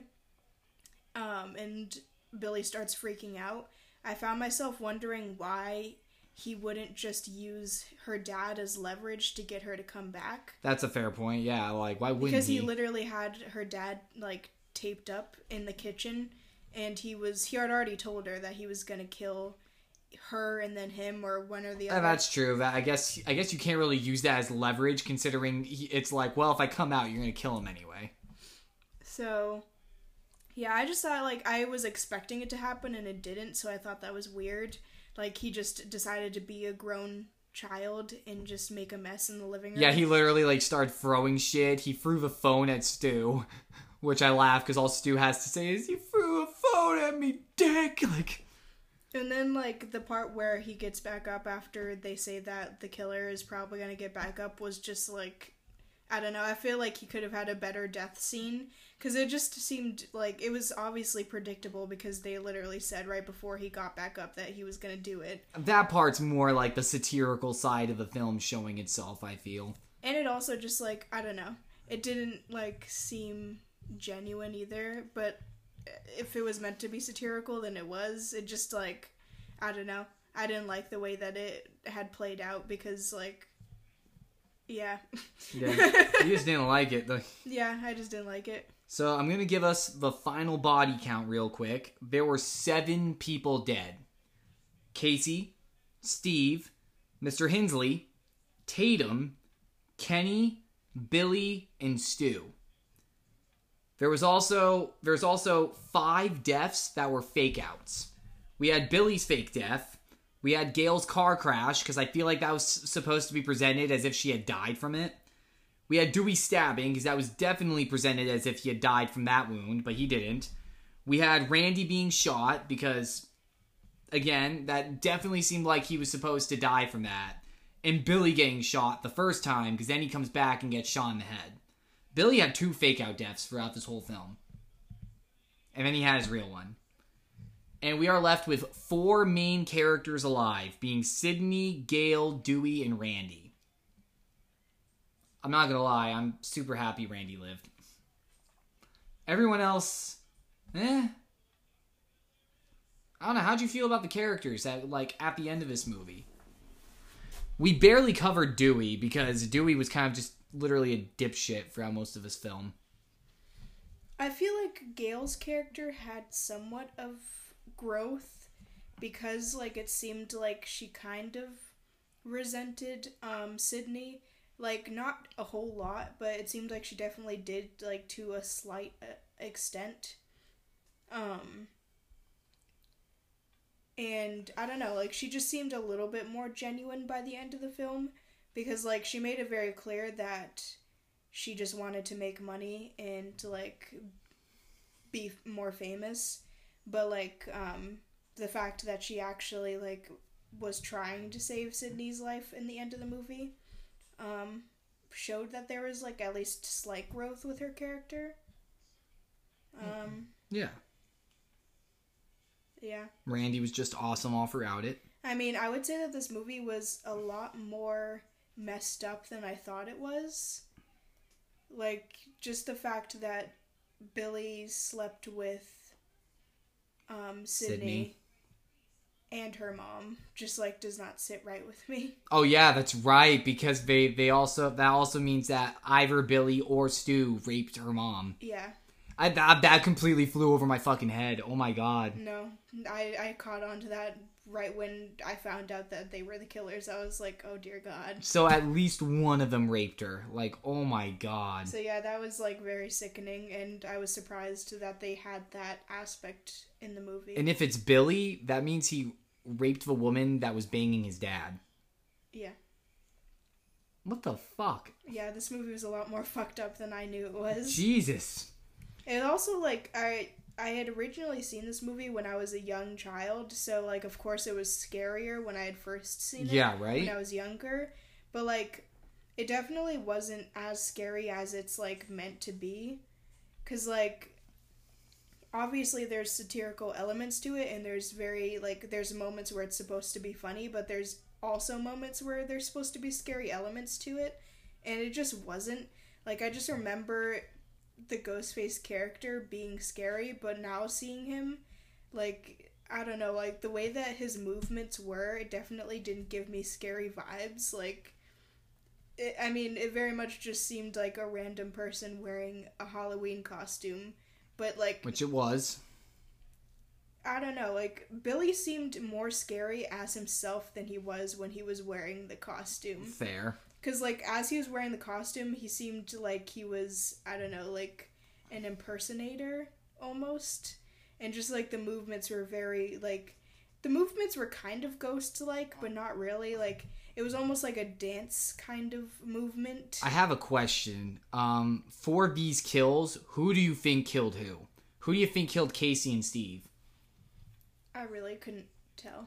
and Billy starts freaking out, I found myself wondering why he wouldn't just use her dad as leverage to get her to come back. That's a fair point. Yeah, like, why wouldn't Because he? he literally had her dad, like, taped up in the kitchen, and he had already told her that he was gonna kill her and then him, or one or the other. That's true. I guess you can't really use that as leverage, considering it's like, well, if I come out, you're gonna kill him anyway. So, yeah, I just thought, like, I was expecting it to happen and it didn't, so I thought that was weird. Like, he just decided to be a grown child and just make a mess in the living room. Yeah, he literally, like, started throwing shit. He threw the phone at Stu, which I laugh because all Stu has to say is, "You threw a phone at me, dick!" Like... And then, like, the part where he gets back up after they say that the killer is probably gonna get back up was just, like, I don't know, I feel like he could have had a better death scene, because it just seemed like it was obviously predictable, because they literally said right before he got back up that he was gonna do it. That part's more like the satirical side of the film showing itself, I feel. And it also just, like, I don't know, it didn't, like, seem genuine either, but if it was meant to be satirical, then it was. It just, like, I don't know, I didn't like the way that it had played out, because, like, yeah. Yeah, you just didn't like it. Yeah, I just didn't like it. So I'm going to give us the final body count real quick. There were 7 people dead. Casey, Steve, Mr. Hinsley, Tatum, Kenny, Billy, and Stu. There's also 5 deaths that were fake outs. We had Billy's fake death. We had Gail's car crash, because I feel like that was supposed to be presented as if she had died from it. We had Dewey stabbing, because that was definitely presented as if he had died from that wound, but he didn't. We had Randy being shot, because, again, that definitely seemed like he was supposed to die from that. And Billy getting shot the first time, because then he comes back and gets shot in the head. Billy had 2 fake-out deaths throughout this whole film. And then he had his real one. And we are left with 4 main characters alive, being Sydney, Gail, Dewey, and Randy. I'm not gonna lie, I'm super happy Randy lived. Everyone else, I don't know, how'd you feel about the characters at the end of this movie? We barely covered Dewey, because Dewey was kind of just literally a dipshit throughout most of this film. I feel like Gail's character had somewhat of growth, because, like, it seemed like she kind of resented Sydney. Like, not a whole lot, but it seemed like she definitely did, like, to a slight extent. And I don't know, like, she just seemed a little bit more genuine by the end of the film, because, like, she made it very clear that she just wanted to make money and to, like, be more famous. But, like, the fact that she actually, like, was trying to save Sydney's life in the end of the movie, showed that there was, like, at least slight growth with her character. Yeah. Yeah. Randy was just awesome all throughout it. I mean, I would say that this movie was a lot more messed up than I thought it was. Like, just the fact that Billy slept with Sydney and her mom just, like, does not sit right with me. Oh yeah, that's right, because that also means that either Billy or Stu raped her mom. Yeah. That completely flew over my fucking head. Oh my god. No, I caught on to that right when I found out that they were the killers. I was like, oh dear god. So at least one of them raped her. Like, oh my god. So yeah, that was, like, very sickening, and I was surprised that they had that aspect in the movie. And if it's Billy, that means he raped the woman that was banging his dad. Yeah. What the fuck? Yeah, this movie was a lot more fucked up than I knew it was. Jesus. And also, like, I had originally seen this movie when I was a young child, so, like, of course it was scarier when I had first seen it. Yeah, right? When I was younger. But, like, it definitely wasn't as scary as it's, like, meant to be. Because, like, obviously there's satirical elements to it, and there's there's moments where it's supposed to be funny, but there's also moments where there's supposed to be scary elements to it, and it just wasn't. Like, I just remember the Ghostface character being scary, but now seeing him, like, I don't know, like, the way that his movements were, it definitely didn't give me scary vibes. Like, it very much just seemed like a random person wearing a Halloween costume. But, like... Which it was. I don't know, like, Billy seemed more scary as himself than he was when he was wearing the costume. Fair. Because, like, as he was wearing the costume, he seemed like he was, I don't know, like, an impersonator, almost. And just, like, the movements were very, like... The movements were kind of ghost-like, but not really. Like, it was almost like a dance kind of movement. I have a question. For these kills, who do you think killed who? Who do you think killed Casey and Steve? I really couldn't tell.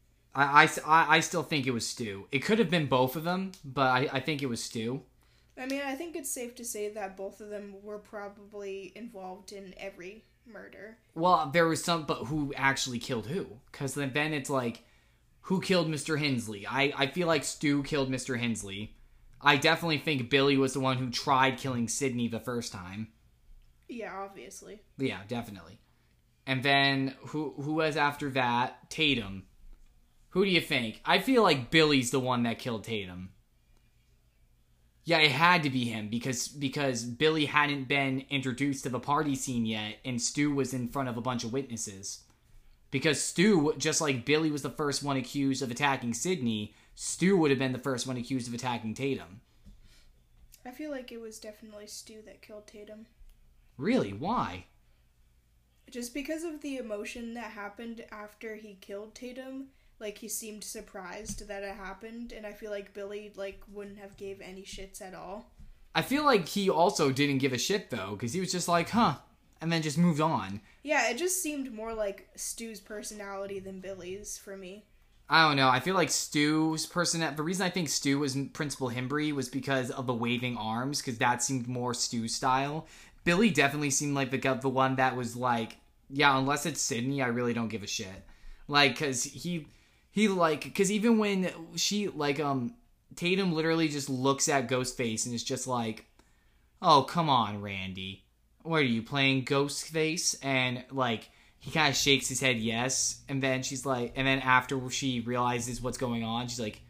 I still think it was Stu. It could have been both of them, but I think it was Stu. I mean, I think it's safe to say that both of them were probably involved in every murder. Well, there was some, but who actually killed who? Because then it's like, who killed Mr. Hensley? I feel like Stu killed Mr. Hensley. I definitely think Billy was the one who tried killing Sydney the first time. Yeah, obviously. Yeah, definitely. And then, who was after that? Tatum. Who do you think? I feel like Billy's the one that killed Tatum. Yeah, it had to be him, because Billy hadn't been introduced to the party scene yet, and Stu was in front of a bunch of witnesses. Because Stu, just like Billy was the first one accused of attacking Sydney, Stu would have been the first one accused of attacking Tatum. I feel like it was definitely Stu that killed Tatum. Really? Why? Just because of the emotion that happened after he killed Tatum. Like, he seemed surprised that it happened, and I feel like Billy, like, wouldn't have gave any shits at all. I feel like he also didn't give a shit, though, because he was just like, huh, and then just moved on. Yeah, it just seemed more like Stu's personality than Billy's for me. I don't know. I feel like Stu's personality... The reason I think Stu was Principal Himbry was because of the waving arms, because that seemed more Stu's style. Billy definitely seemed like the one that was like, yeah, unless it's Sydney, I really don't give a shit. Like, because because even when she, like, Tatum literally just looks at Ghostface and is just like, oh, come on, Randy. What are you, playing Ghostface? And, like, he kind of shakes his head yes, and then she's like, and then after she realizes what's going on, she's like,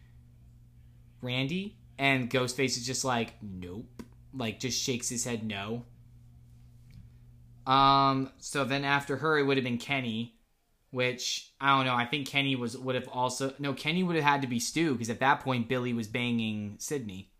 Randy? And Ghostface is just like, nope. Like, just shakes his head no. So then after her, it would have been Kenny. Which, I don't know, I think Kenny would have also... No, Kenny would have had to be Stu, because at that point, Billy was banging Sydney.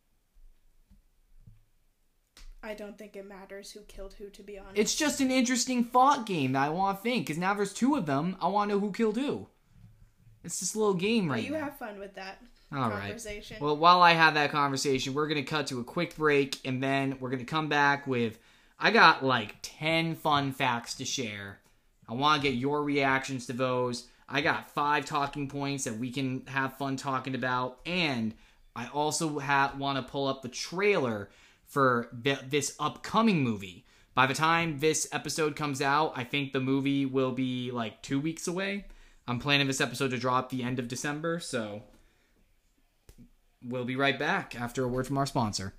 I don't think it matters who killed who, to be honest. It's just an interesting thought game that I want to think, because now there's two of them, I want to know who killed who. It's this little game right now. You have fun with that conversation. Well, while I have that conversation, we're going to cut to a quick break, and then we're going to come back with... I got, like, 10 fun facts to share. I want to get your reactions to those. I got 5 talking points that we can have fun talking about. And I also want to pull up the trailer for this upcoming movie. By the time this episode comes out, I think the movie will be like 2 weeks away. I'm planning this episode to drop the end of December. So we'll be right back after a word from our sponsor.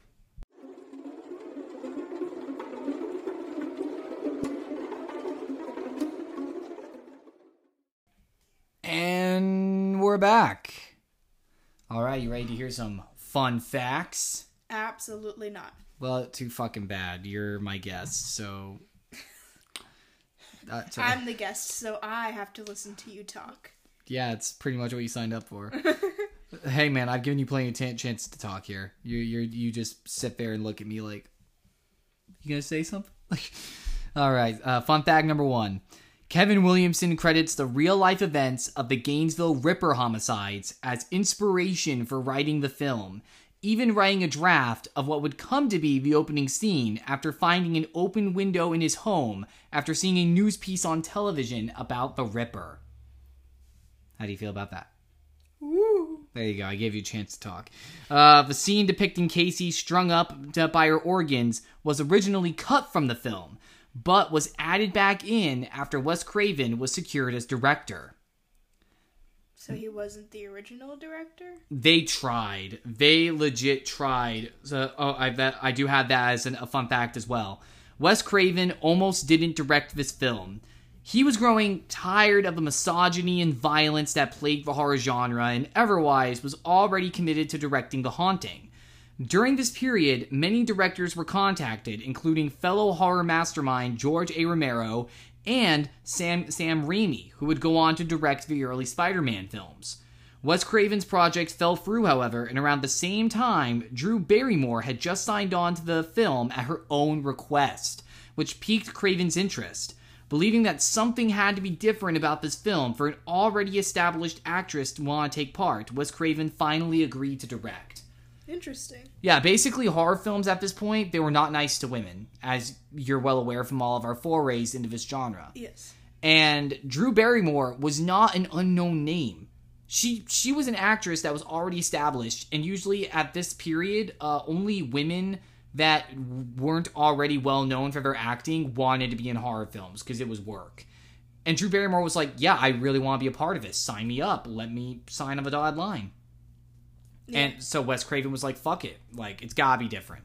And we're back. All right, you ready to hear some fun facts? Absolutely not. Well, too fucking bad. You're my guest, so... I'm the guest, so I have to listen to you talk. Yeah, it's pretty much what you signed up for. Hey, man, I've given you plenty of chance to talk here. You just sit there and look at me like, you gonna say something? All right, fun fact number 1. Kevin Williamson credits the real-life events of the Gainesville Ripper homicides as inspiration for writing the film, even writing a draft of what would come to be the opening scene after finding an open window in his home after seeing a news piece on television about the Ripper. How do you feel about that? Woo. There you go, I gave you a chance to talk. The scene depicting Casey strung up by her organs was originally cut from the film, but was added back in after Wes Craven was secured as director. So he wasn't the original director? They tried. They legit tried. So, I do have that as a fun fact as well. Wes Craven almost didn't direct this film. He was growing tired of the misogyny and violence that plagued the horror genre, and Everwise was already committed to directing The Haunting. During this period, many directors were contacted, including fellow horror mastermind George A. Romero and Sam Raimi, who would go on to direct the early Spider-Man films. Wes Craven's project fell through, however, and around the same time, Drew Barrymore had just signed on to the film at her own request, which piqued Craven's interest. Believing that something had to be different about this film for an already established actress to want to take part, Wes Craven finally agreed to direct. Interesting. Yeah, basically horror films at this point, they were not nice to women, as you're well aware from all of our forays into this genre. Yes. And Drew Barrymore was not an unknown name. She was an actress that was already established, and usually at this period, only women that weren't already well known for their acting wanted to be in horror films because it was work. And Drew Barrymore was like, yeah, I really want to be a part of this. Sign me up. Let me sign on the dotted line. Yeah. And so Wes Craven was like, fuck it. Like, it's gotta be different.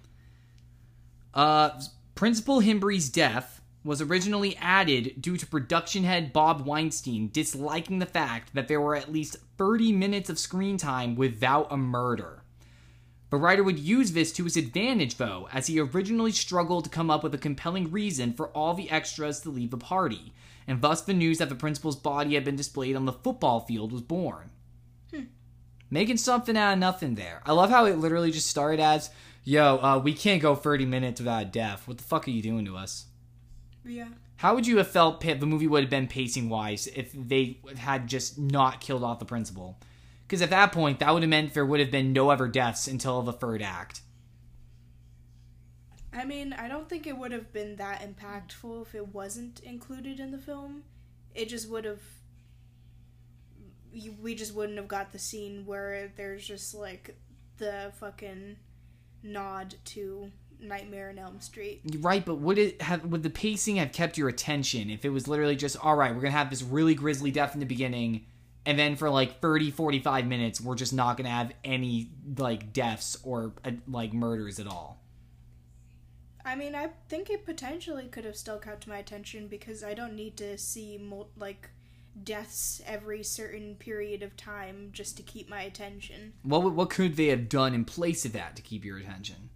Principal Himbry's death was originally added due to production head Bob Weinstein disliking the fact that there were at least 30 minutes of screen time without a murder. The writer would use this to his advantage, though, as he originally struggled to come up with a compelling reason for all the extras to leave the party, and thus the news that the principal's body had been displayed on the football field was born. Making something out of nothing there. I love how it literally just started as, yo, we can't go 30 minutes without a death. What the fuck are you doing to us? Yeah. How would you have felt the movie would have been pacing-wise if they had just not killed off the principal? Because at that point, that would have meant there would have been no other deaths until the third act. I mean, I don't think it would have been that impactful if it wasn't included in the film. It just would have... We just wouldn't have got the scene where there's just, like, the fucking nod to Nightmare on Elm Street. Right, but would the pacing have kept your attention if it was literally just, alright, we're gonna have this really grisly death in the beginning... And then for like 30, 45 minutes, we're just not going to have any like deaths or like murders at all. I mean, I think it potentially could have still kept my attention because I don't need to see like deaths every certain period of time just to keep my attention. What could they have done in place of that to keep your attention?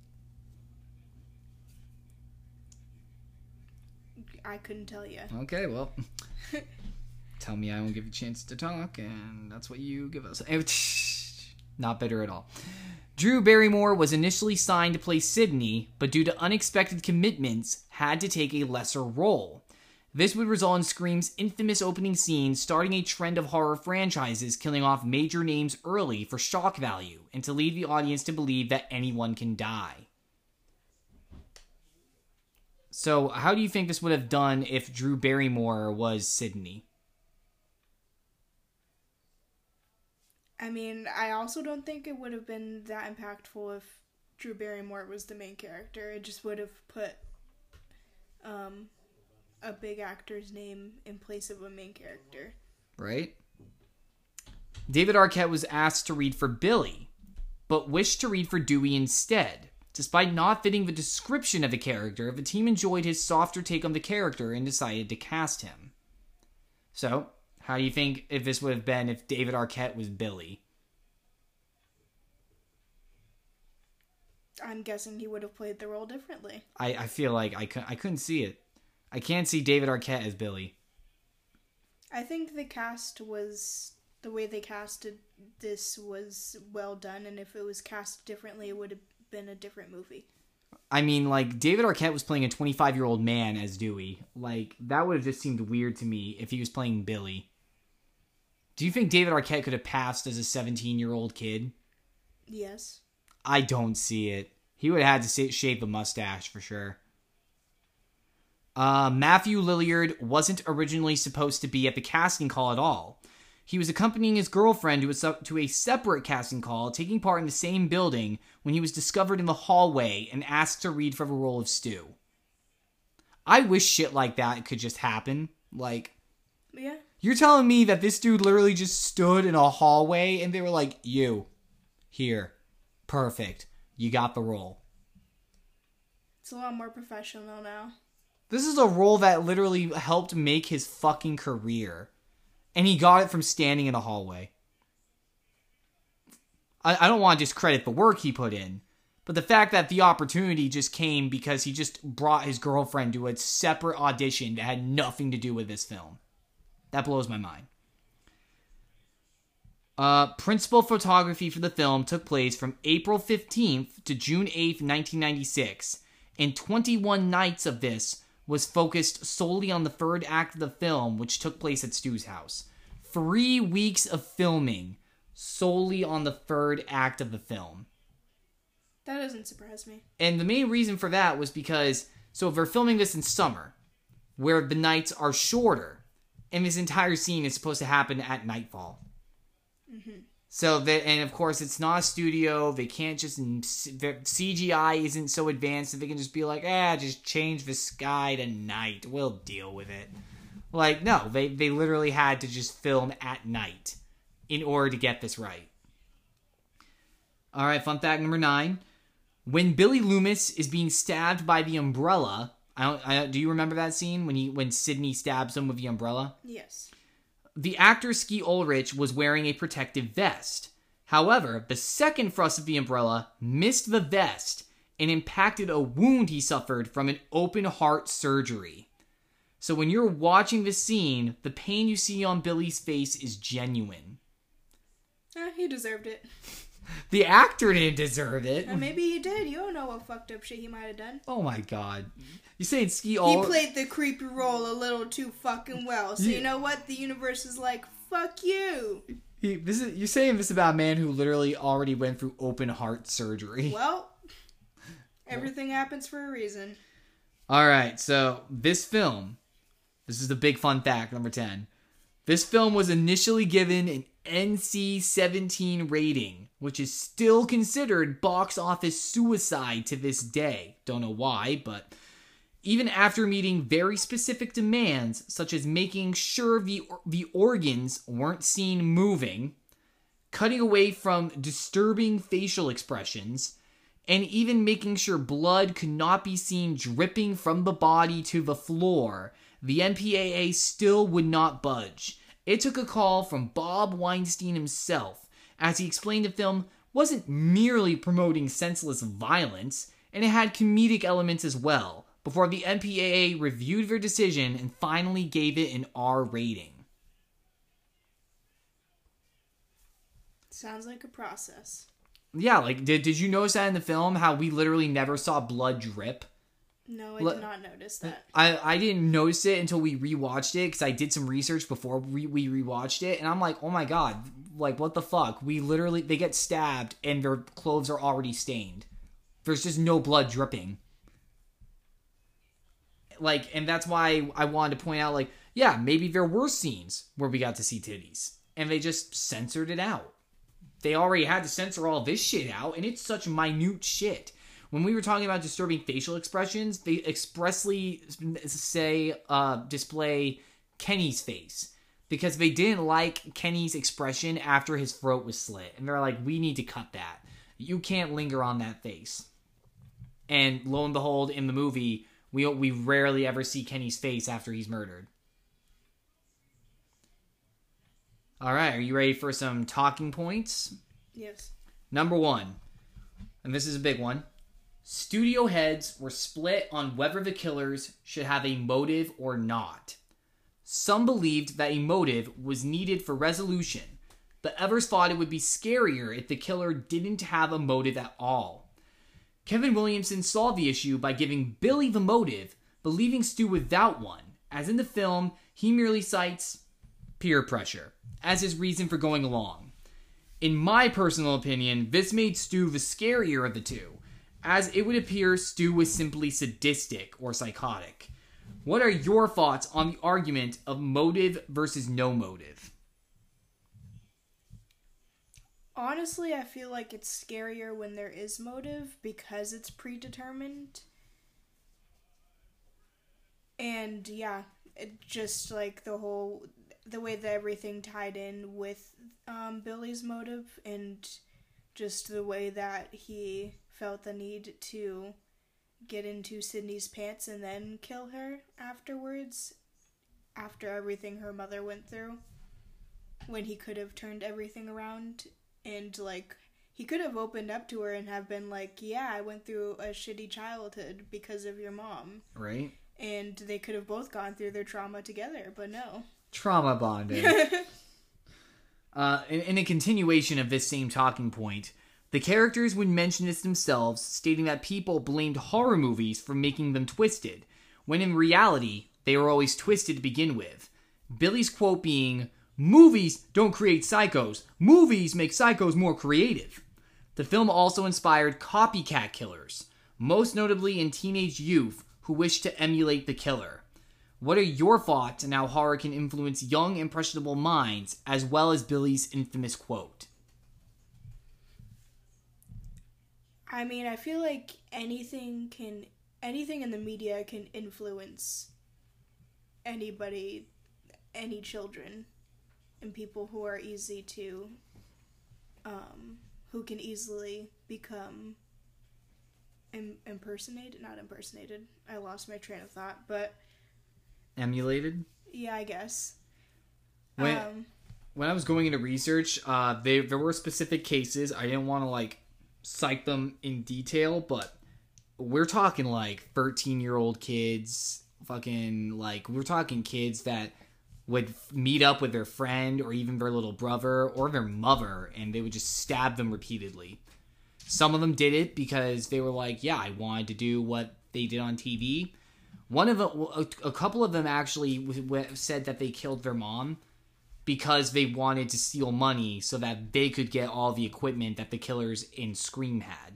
I couldn't tell you. Okay, well... Tell me I won't give you a chance to talk, and that's what you give us. Not bitter at all. Drew Barrymore was initially signed to play Sydney, but due to unexpected commitments, had to take a lesser role. This would result in Scream's infamous opening scene, starting a trend of horror franchises killing off major names early for shock value, and to lead the audience to believe that anyone can die. So, how do you think this would have done if Drew Barrymore was Sydney? I mean, I also don't think it would have been that impactful if Drew Barrymore was the main character. It just would have put a big actor's name in place of a main character. Right? David Arquette was asked to read for Billy, but wished to read for Dewey instead. Despite not fitting the description of the character, the team enjoyed his softer take on the character and decided to cast him. So... How do you think if this would have been if David Arquette was Billy? I'm guessing he would have played the role differently. I feel like I couldn't see it. I can't see David Arquette as Billy. I think the cast was... The way they casted this was well done, and if it was cast differently, it would have been a different movie. I mean, like, David Arquette was playing a 25-year-old man as Dewey. Like, that would have just seemed weird to me if he was playing Billy. Do you think David Arquette could have passed as a 17-year-old kid? Yes. I don't see it. He would have had to shape a mustache for sure. Matthew Lillard wasn't originally supposed to be at the casting call at all. He was accompanying his girlfriend to a separate casting call, taking part in the same building, when he was discovered in the hallway and asked to read for the role of Stu. I wish shit like that could just happen. Like... Yeah. You're telling me that this dude literally just stood in a hallway and they were like, you, here, perfect, you got the role. It's a lot more professional now. This is a role that literally helped make his fucking career. And he got it from standing in a hallway. I don't want to discredit the work he put in. But the fact that the opportunity just came because he just brought his girlfriend to a separate audition that had nothing to do with this film. That blows my mind. Principal photography for the film took place from April 15th to June 8th, 1996. And 21 nights of this was focused solely on the third act of the film, which took place at Stu's house. 3 weeks of filming solely on the third act of the film. That doesn't surprise me. And the main reason for that was because, so if they're filming this in summer, where the nights are shorter, and this entire scene is supposed to happen at nightfall. Mm-hmm. So that, and of course, it's not a studio. They can't just, CGI isn't so advanced that they can just be like, just change the sky to night. We'll deal with it. Like, no, they literally had to just film at night in order to get this right. All right, fun fact number 9. When Billy Loomis is being stabbed by the umbrella, do you remember that scene when Sidney stabs him with the umbrella? Yes. The actor Ski Ulrich was wearing a protective vest. However, the second thrust of the umbrella missed the vest and impacted a wound he suffered from an open heart surgery. So when you're watching this scene, the pain you see on Billy's face is genuine. He deserved it. The actor didn't deserve it. Maybe he did. You don't know what fucked up shit he might have done. Oh my god. You saying Ski He Ulrich... played the creepy role a little too fucking well. So you know what? The universe is like, fuck you. You're saying this about a man who literally already went through open heart surgery. Well, everything happens for a reason. Alright, so this film... This is the big fun fact, number 10. This film was initially given an NC-17 rating, which is still considered box office suicide to this day. Don't know why, but even after meeting very specific demands, such as making sure the organs weren't seen moving, cutting away from disturbing facial expressions, and even making sure blood could not be seen dripping from the body to the floor, the MPAA still would not budge. It took a call from Bob Weinstein himself, as he explained the film wasn't merely promoting senseless violence, and it had comedic elements as well, before the MPAA reviewed their decision and finally gave it an R rating. Sounds like a process. Yeah, like, did you notice that in the film, how we literally never saw blood drip? No, I did not notice that. I didn't notice it until we rewatched it, because I did some research before we rewatched it, and I'm like, oh my god, like, what the fuck? They get stabbed, and their clothes are already stained. There's just no blood dripping. Like, and that's why I wanted to point out, like, yeah, maybe there were scenes where we got to see titties, and they just censored it out. They already had to censor all this shit out, and it's such minute shit. When we were talking about disturbing facial expressions, they expressly display Kenny's face. Because they didn't like Kenny's expression after his throat was slit. And they're like, we need to cut that. You can't linger on that face. And lo and behold, in the movie, we rarely ever see Kenny's face after he's murdered. Alright, are you ready for some talking points? Yes. Number 1, and this is a big one. Studio heads were split on whether the killers should have a motive or not. Some believed that a motive was needed for resolution, but others thought it would be scarier if the killer didn't have a motive at all. Kevin Williamson solved the issue by giving Billy the motive, but leaving Stu without one, as in the film, he merely cites peer pressure as his reason for going along. In my personal opinion, this made Stu the scarier of the two, as it would appear Stu was simply sadistic or psychotic. What are your thoughts on the argument of motive versus no motive? Honestly, I feel like it's scarier when there is motive because it's predetermined. And yeah, it just like the way that everything tied in with Billy's motive and just the way that he felt the need to get into Sydney's pants and then kill her afterwards, after everything her mother went through, when he could have turned everything around and, like, he could have opened up to her and have been like, yeah, I went through a shitty childhood because of your mom. Right. And they could have both gone through their trauma together, but no. Trauma bonding. In a continuation of this same talking point, the characters would mention this themselves, stating that people blamed horror movies for making them twisted, when in reality, they were always twisted to begin with. Billy's quote being, "Movies don't create psychos. Movies make psychos more creative." The film also inspired copycat killers, most notably in teenage youth who wish to emulate the killer. What are your thoughts on how horror can influence young, impressionable minds, as well as Billy's infamous quote? I mean, I feel like anything in the media can influence anybody, any children, and people who are easy to, who can easily become not impersonated. I lost my train of thought, but Emulated? yeah, I guess. When I was going into research, there were specific cases. I didn't want to, cite them in detail, but we're talking, 13-year-old kids, we're talking kids that would meet up with their friend or even their little brother or their mother, and they would just stab them repeatedly. Some of them did it because they were like, yeah, I wanted to do what they did on TV. A couple of them actually said that they killed their mom because they wanted to steal money so that they could get all the equipment that the killers in Scream had.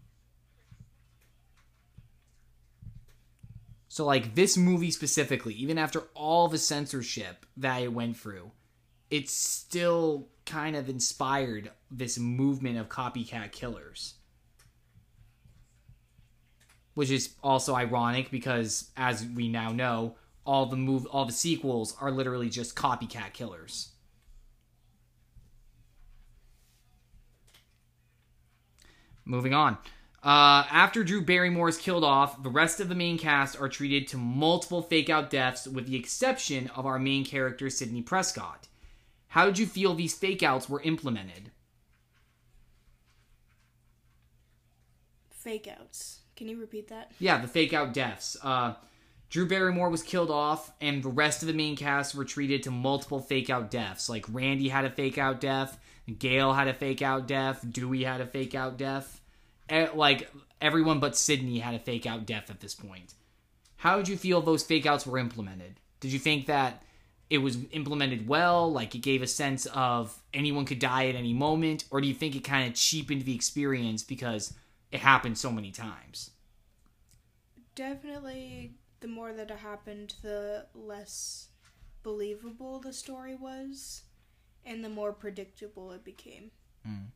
So, this movie specifically, even after all the censorship that it went through, it still kind of inspired this movement of copycat killers. Which is also ironic because, as we now know, all the sequels are literally just copycat killers. Moving on. After Drew Barrymore is killed off, the rest of the main cast are treated to multiple fake-out deaths with the exception of our main character, Sidney Prescott. How did you feel these fake-outs were implemented? Fake-outs. Can you repeat that? Yeah, the fake-out deaths. Drew Barrymore was killed off, and the rest of the main cast were treated to multiple fake-out deaths. Like, Randy had a fake-out death, Gail had a fake-out death, Dewey had a fake-out death. Everyone but Sidney had a fake-out death at this point. How did you feel those fake-outs were implemented? Did you think that it was implemented well, it gave a sense of anyone could die at any moment, or do you think it kind of cheapened the experience because it happened so many times? Definitely, the more that it happened, the less believable the story was, and the more predictable it became. Mm.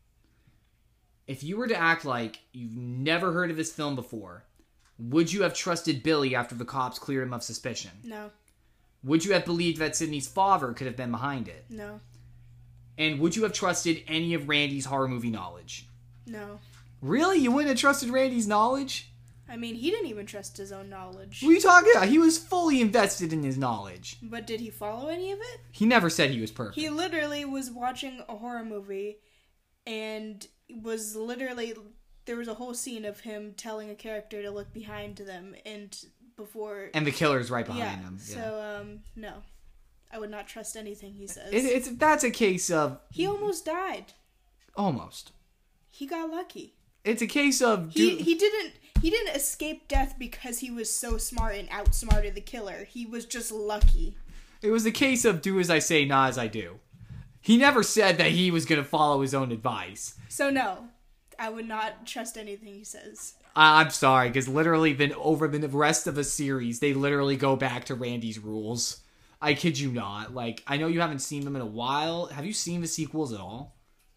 If you were to act like you've never heard of this film before, would you have trusted Billy after the cops cleared him of suspicion? No. Would you have believed that Sidney's father could have been behind it? No. And would you have trusted any of Randy's horror movie knowledge? No. Really? You wouldn't have trusted Randy's knowledge? I mean, he didn't even trust his own knowledge. What are you talking about? He was fully invested in his knowledge. But did he follow any of it? He never said he was perfect. He literally was watching a horror movie and was literally... There was a whole scene of him telling a character to look behind them and the killer's right behind him. Yeah. So, no. I would not trust anything he says. That's a case of... He almost died. Almost. He got lucky. It's a case of... He didn't escape death because he was so smart and outsmarted the killer. He was just lucky. It was a case of do as I say, not as I do. He never said that he was going to follow his own advice. So no, I would not trust anything he says. I'm sorry, because literally over the rest of the series, they literally go back to Randy's rules. I kid you not. I know you haven't seen them in a while. Have you seen the sequels at all?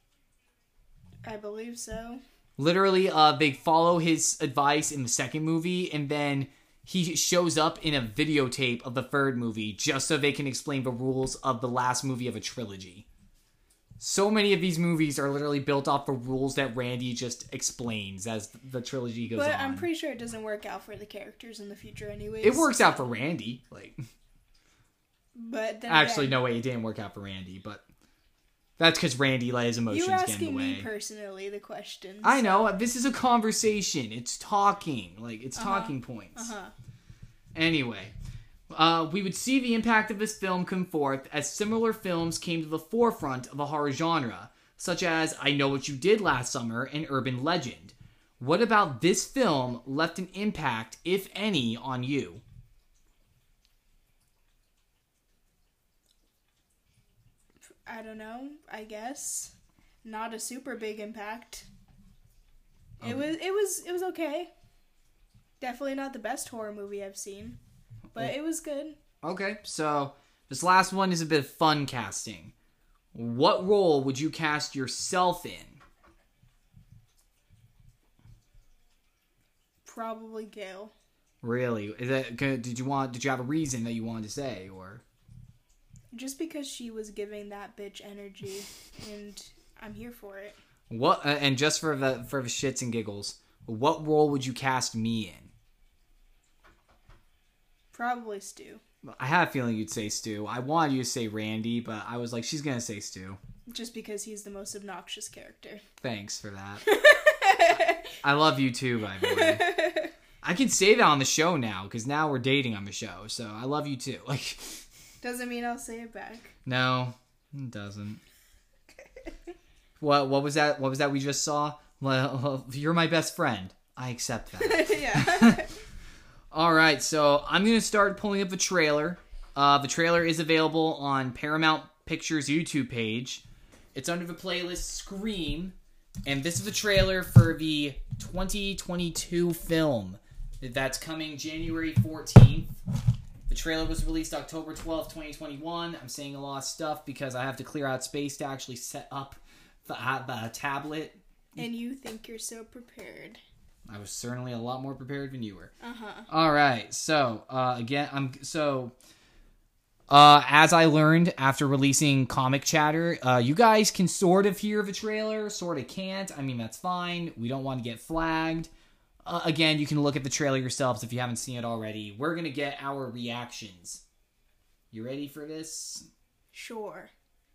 I believe so. Literally, they follow his advice in the second movie, and then he shows up in a videotape of the third movie just so they can explain the rules of the last movie of a trilogy. So many of these movies are literally built off the rules that Randy just explains as the trilogy goes on. But I'm pretty sure it doesn't work out for the characters in the future anyways. It works out for Randy. But then actually, again, no way, it didn't work out for Randy, but that's because Randy let his emotions you're get in the asking way. me personally the questions. I know, this is a conversation. It's talking. It's talking points. Anyway, we would see the impact of this film come forth as similar films came to the forefront of the horror genre, such as I Know What You Did Last Summer and Urban Legend. What about this film left an impact, if any, on you? I don't know. I guess not a super big impact. It was okay. Definitely not the best horror movie I've seen, but it was good. Okay, so this last one is a bit of fun casting. What role would you cast yourself in? Probably Gail. Really? Is that did you have a reason that you wanted to say, or? Just because she was giving that bitch energy, and I'm here for it. What? And just for the shits and giggles, what role would you cast me in? Probably Stu. I had a feeling you'd say Stu. I wanted you to say Randy, but I was like, she's gonna say Stu. Just because he's the most obnoxious character. Thanks for that. I love you too, by the way. I can say that on the show now, because now we're dating on the show, so I love you too. Doesn't mean I'll say it back. No, it doesn't. What was that? What was that we just saw? Well, you're my best friend. I accept that. Yeah. All right, so I'm going to start pulling up the trailer. The trailer is available on Paramount Pictures' YouTube page. It's under the playlist Scream, and this is the trailer for the 2022 film that's coming January 14th. The trailer was released October 12th, 2021. I'm saying a lot of stuff because I have to clear out space to actually set up the tablet. And you think you're so prepared. I was certainly a lot more prepared than you were. Uh-huh. All right. So, as I learned after releasing Comic Chatter, you guys can sort of hear the trailer, sort of can't. I mean, that's fine. We don't want to get flagged. Again, you can look at the trailer yourselves if you haven't seen it already. We're going to get our reactions. You ready for this? Sure.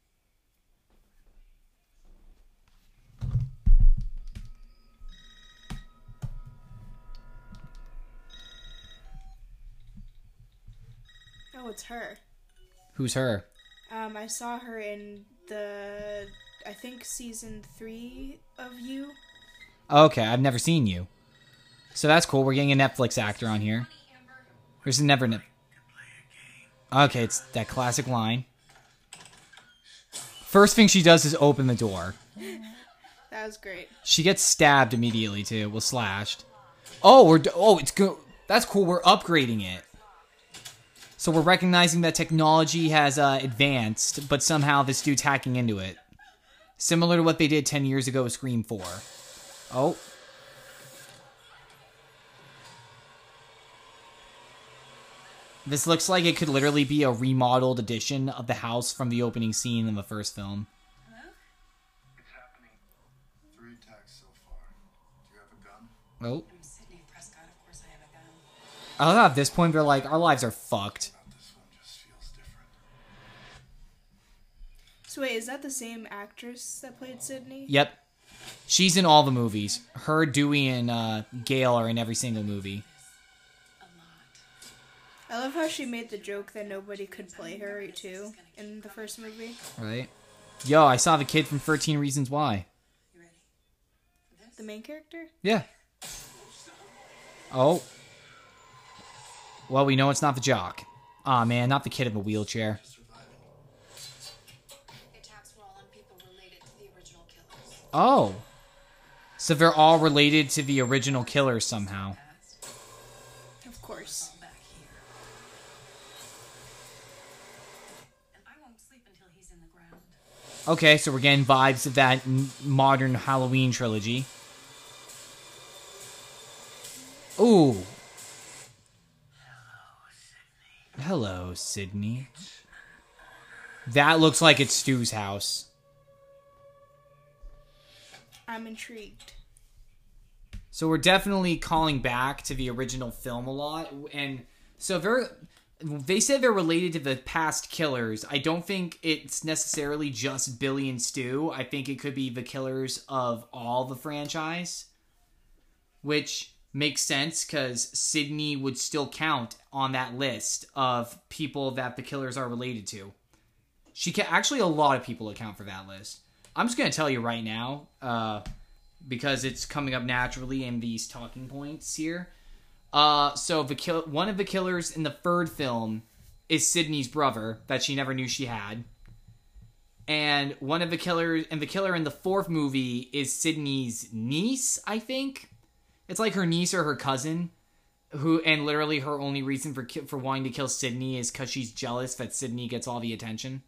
Oh, it's her. Who's her? I saw her in I think season 3 of You. Okay, I've never seen You. So that's cool. We're getting a Netflix actor on here. There's never... Okay, it's that classic line. First thing she does is open the door. That was great. She gets stabbed immediately, too. Well, slashed. Oh, it's good. That's cool. We're upgrading it. So we're recognizing that technology has advanced, but somehow this dude's hacking into it. Similar to what they did 10 years ago with Scream 4. Oh. This looks like it could literally be a remodeled edition of the house from the opening scene in the first film. Hello? It's happening. 3 attacks so far. Do you have a gun? Oh. I'm Sydney Prescott. Of course I have a gun. I love how at this point they're like, our lives are fucked. This one just feels different. So wait, is that the same actress that played Sydney? Yep. She's in all the movies. Her, Dewey, and Gail are in every single movie. A lot. I love how she made the joke that nobody could play her, too, in the first movie. Right? Yo, I saw the kid from 13 Reasons Why. You ready? For this? The main character? Yeah. Oh. Well, we know it's not the jock. Aw, man, not the kid in the wheelchair. The attacks were all on people related to the original killers. Oh. So they're all related to the original killers somehow. Of course. Back here. And I won't sleep until he's in the ground. Okay, so we're getting vibes of that modern Halloween trilogy. Ooh. Hello, Sydney. That looks like it's Stu's house. I'm intrigued. So we're definitely calling back to the original film a lot, and so they said they're related to the past killers. I don't think it's necessarily just Billy and Stu. I think it could be the killers of all the franchise, which makes sense because Sydney would still count on that list of people that the killers are related to. She can actually, a lot of people account for that list. I'm just going to tell you right now, because it's coming up naturally in these talking points here. So one of the killers in the third film is Sydney's brother that she never knew she had. And the killer in the fourth movie is Sydney's niece, I think. It's like her niece or her cousin, and literally her only reason for wanting to kill Sydney is because she's jealous that Sydney gets all the attention.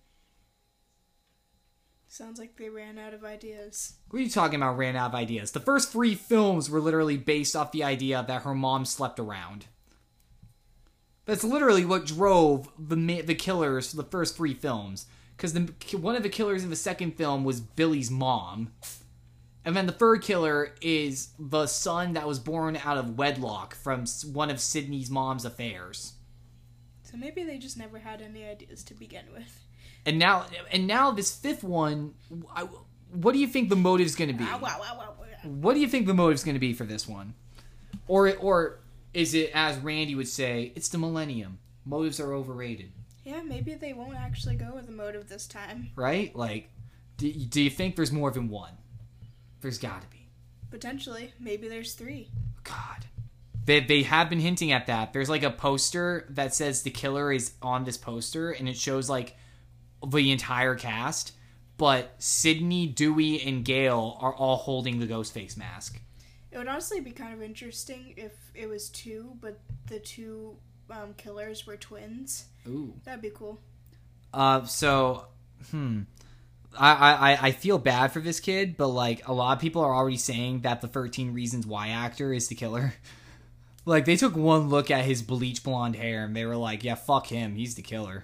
Sounds like they ran out of ideas. What are you talking about, ran out of ideas? The first 3 films were literally based off the idea that her mom slept around. That's literally what drove the killers for the first 3 films. Because one of the killers in the second film was Billy's mom. And then the third killer is the son that was born out of wedlock from one of Sydney's mom's affairs. So maybe they just never had any ideas to begin with. And now this fifth one, what do you think the motive's going to be? What do you think the motive's going to be for this one? Or is it, as Randy would say, it's the millennium. Motives are overrated. Yeah, maybe they won't actually go with the motive this time. Right? Like, do you think there's more than one? There's got to be. Potentially. Maybe there's 3. God. They have been hinting at that. There's like a poster that says the killer is on this poster, and it shows like the entire cast, but Sydney, Dewey, and Gale are all holding the Ghostface mask. It would honestly be kind of interesting if it was 2, but the 2 killers were twins. Ooh. That'd be cool. I feel bad for this kid, but like a lot of people are already saying that the 13 Reasons Why actor is the killer. Like, they took one look at his bleach blonde hair and they were like, yeah, fuck him, he's the killer.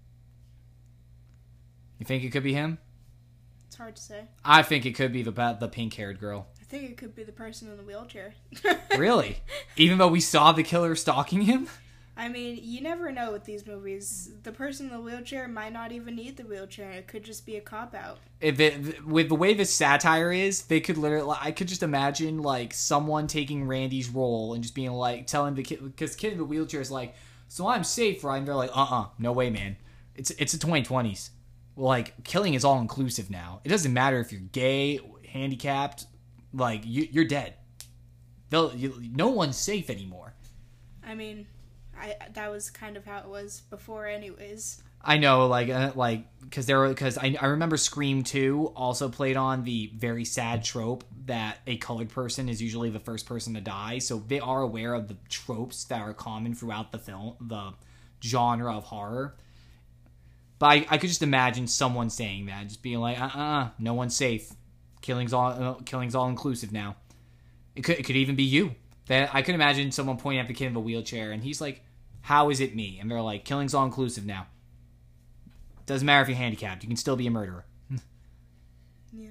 You think it could be him? It's hard to say. I think it could be the pink-haired girl. I think it could be the person in the wheelchair. Really? Even though we saw the killer stalking him? I mean, you never know with these movies. The person in the wheelchair might not even need the wheelchair. It could just be a cop-out. With the way this satire is, they could literally... I could just imagine, like, someone taking Randy's role and just being like, telling the kid... Because the kid in the wheelchair is like, so I'm safe, right? And they're like, no way, man. It's the 2020s. Like, killing is all-inclusive now. It doesn't matter if you're gay, handicapped, like, you're dead. No one's safe anymore. I mean, that was kind of how it was before anyways. I know, because I remember Scream 2 also played on the very sad trope that a colored person is usually the first person to die, so they are aware of the tropes that are common throughout the genre of horror. But I could just imagine someone saying that, just being like, no one's safe. Killing's all inclusive now. It could even be you. I could imagine someone pointing at the kid in the wheelchair, and he's like, how is it me? And they're like, killing's all inclusive now. Doesn't matter if you're handicapped. You can still be a murderer. Yeah.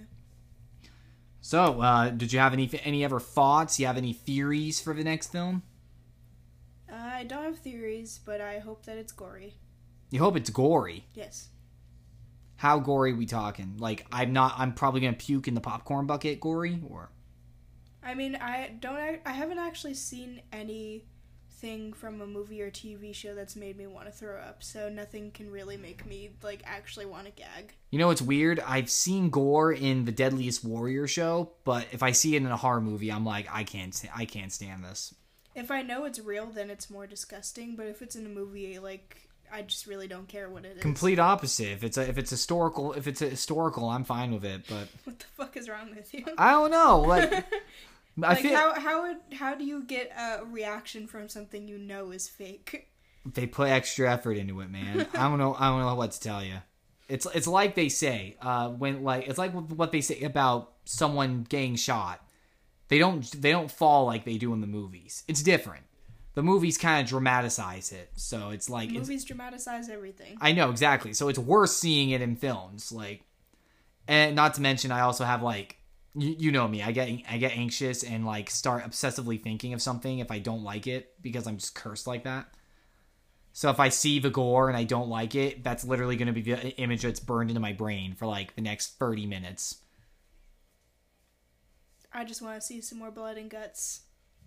So, did you have any other thoughts? You have any theories for the next film? I don't have theories, but I hope that it's gory. You hope it's gory? Yes. How gory we talking? Like, I'm probably gonna puke in the popcorn bucket gory, or? I mean, I haven't actually seen anything from a movie or TV show that's made me want to throw up, so nothing can really make me, like, actually want to gag. You know what's weird? I've seen gore in the Deadliest Warrior show, but if I see it in a horror movie, I'm like, I can't stand this. If I know it's real, then it's more disgusting, but if it's in a movie, like, I just really don't care what it is. Complete opposite. If it's historical, I'm fine with it. But what the fuck is wrong with you? I don't know. Like, how do you get a reaction from something you know is fake? They put extra effort into it, man. I don't know what to tell you. It's like they say it's like what they say about someone getting shot. They don't fall like they do in the movies. It's different. The movies kind of dramatize it, so it's like... Movies dramatize everything. I know, exactly. So it's worse seeing it in films, like... And not to mention, I also have, like, you know me. I get anxious and like start obsessively thinking of something if I don't like it because I'm just cursed like that. So if I see the gore and I don't like it, that's literally going to be the image that's burned into my brain for like the next 30 minutes. I just want to see some more blood and guts.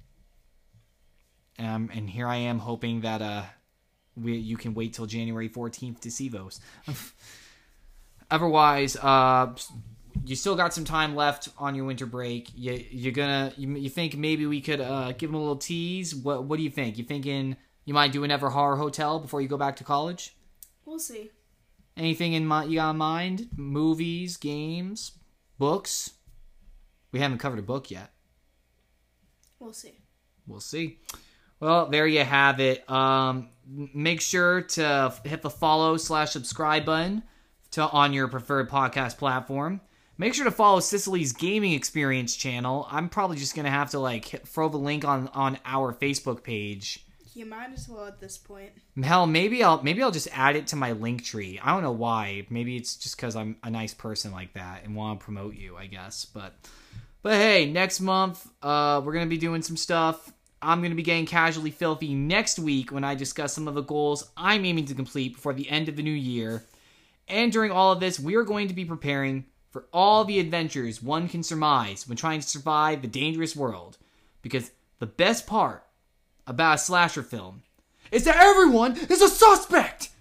And here I am hoping that you can wait till January 14th to see those. Otherwise, you still got some time left on your winter break. You think maybe we could give them a little tease? What do you think? You thinking you might do an Ever Horror Hotel before you go back to college? We'll see. Anything you got in mind? Movies, games, books? We haven't covered a book yet. We'll see. We'll see. Well, there you have it. Make sure to hit the follow/subscribe button on your preferred podcast platform. Make sure to follow Cicely's Gaming Experience channel. I'm probably just going to have to throw the link on our Facebook page. You might as well at this point. Hell, maybe I'll just add it to my link tree. I don't know why. Maybe it's just because I'm a nice person like that and want to promote you, I guess. But hey, next month we're going to be doing some stuff. I'm going to be getting casually filthy next week when I discuss some of the goals I'm aiming to complete before the end of the new year. And during all of this, we are going to be preparing for all the adventures one can surmise when trying to survive the dangerous world. Because the best part about a slasher film is that everyone is a suspect!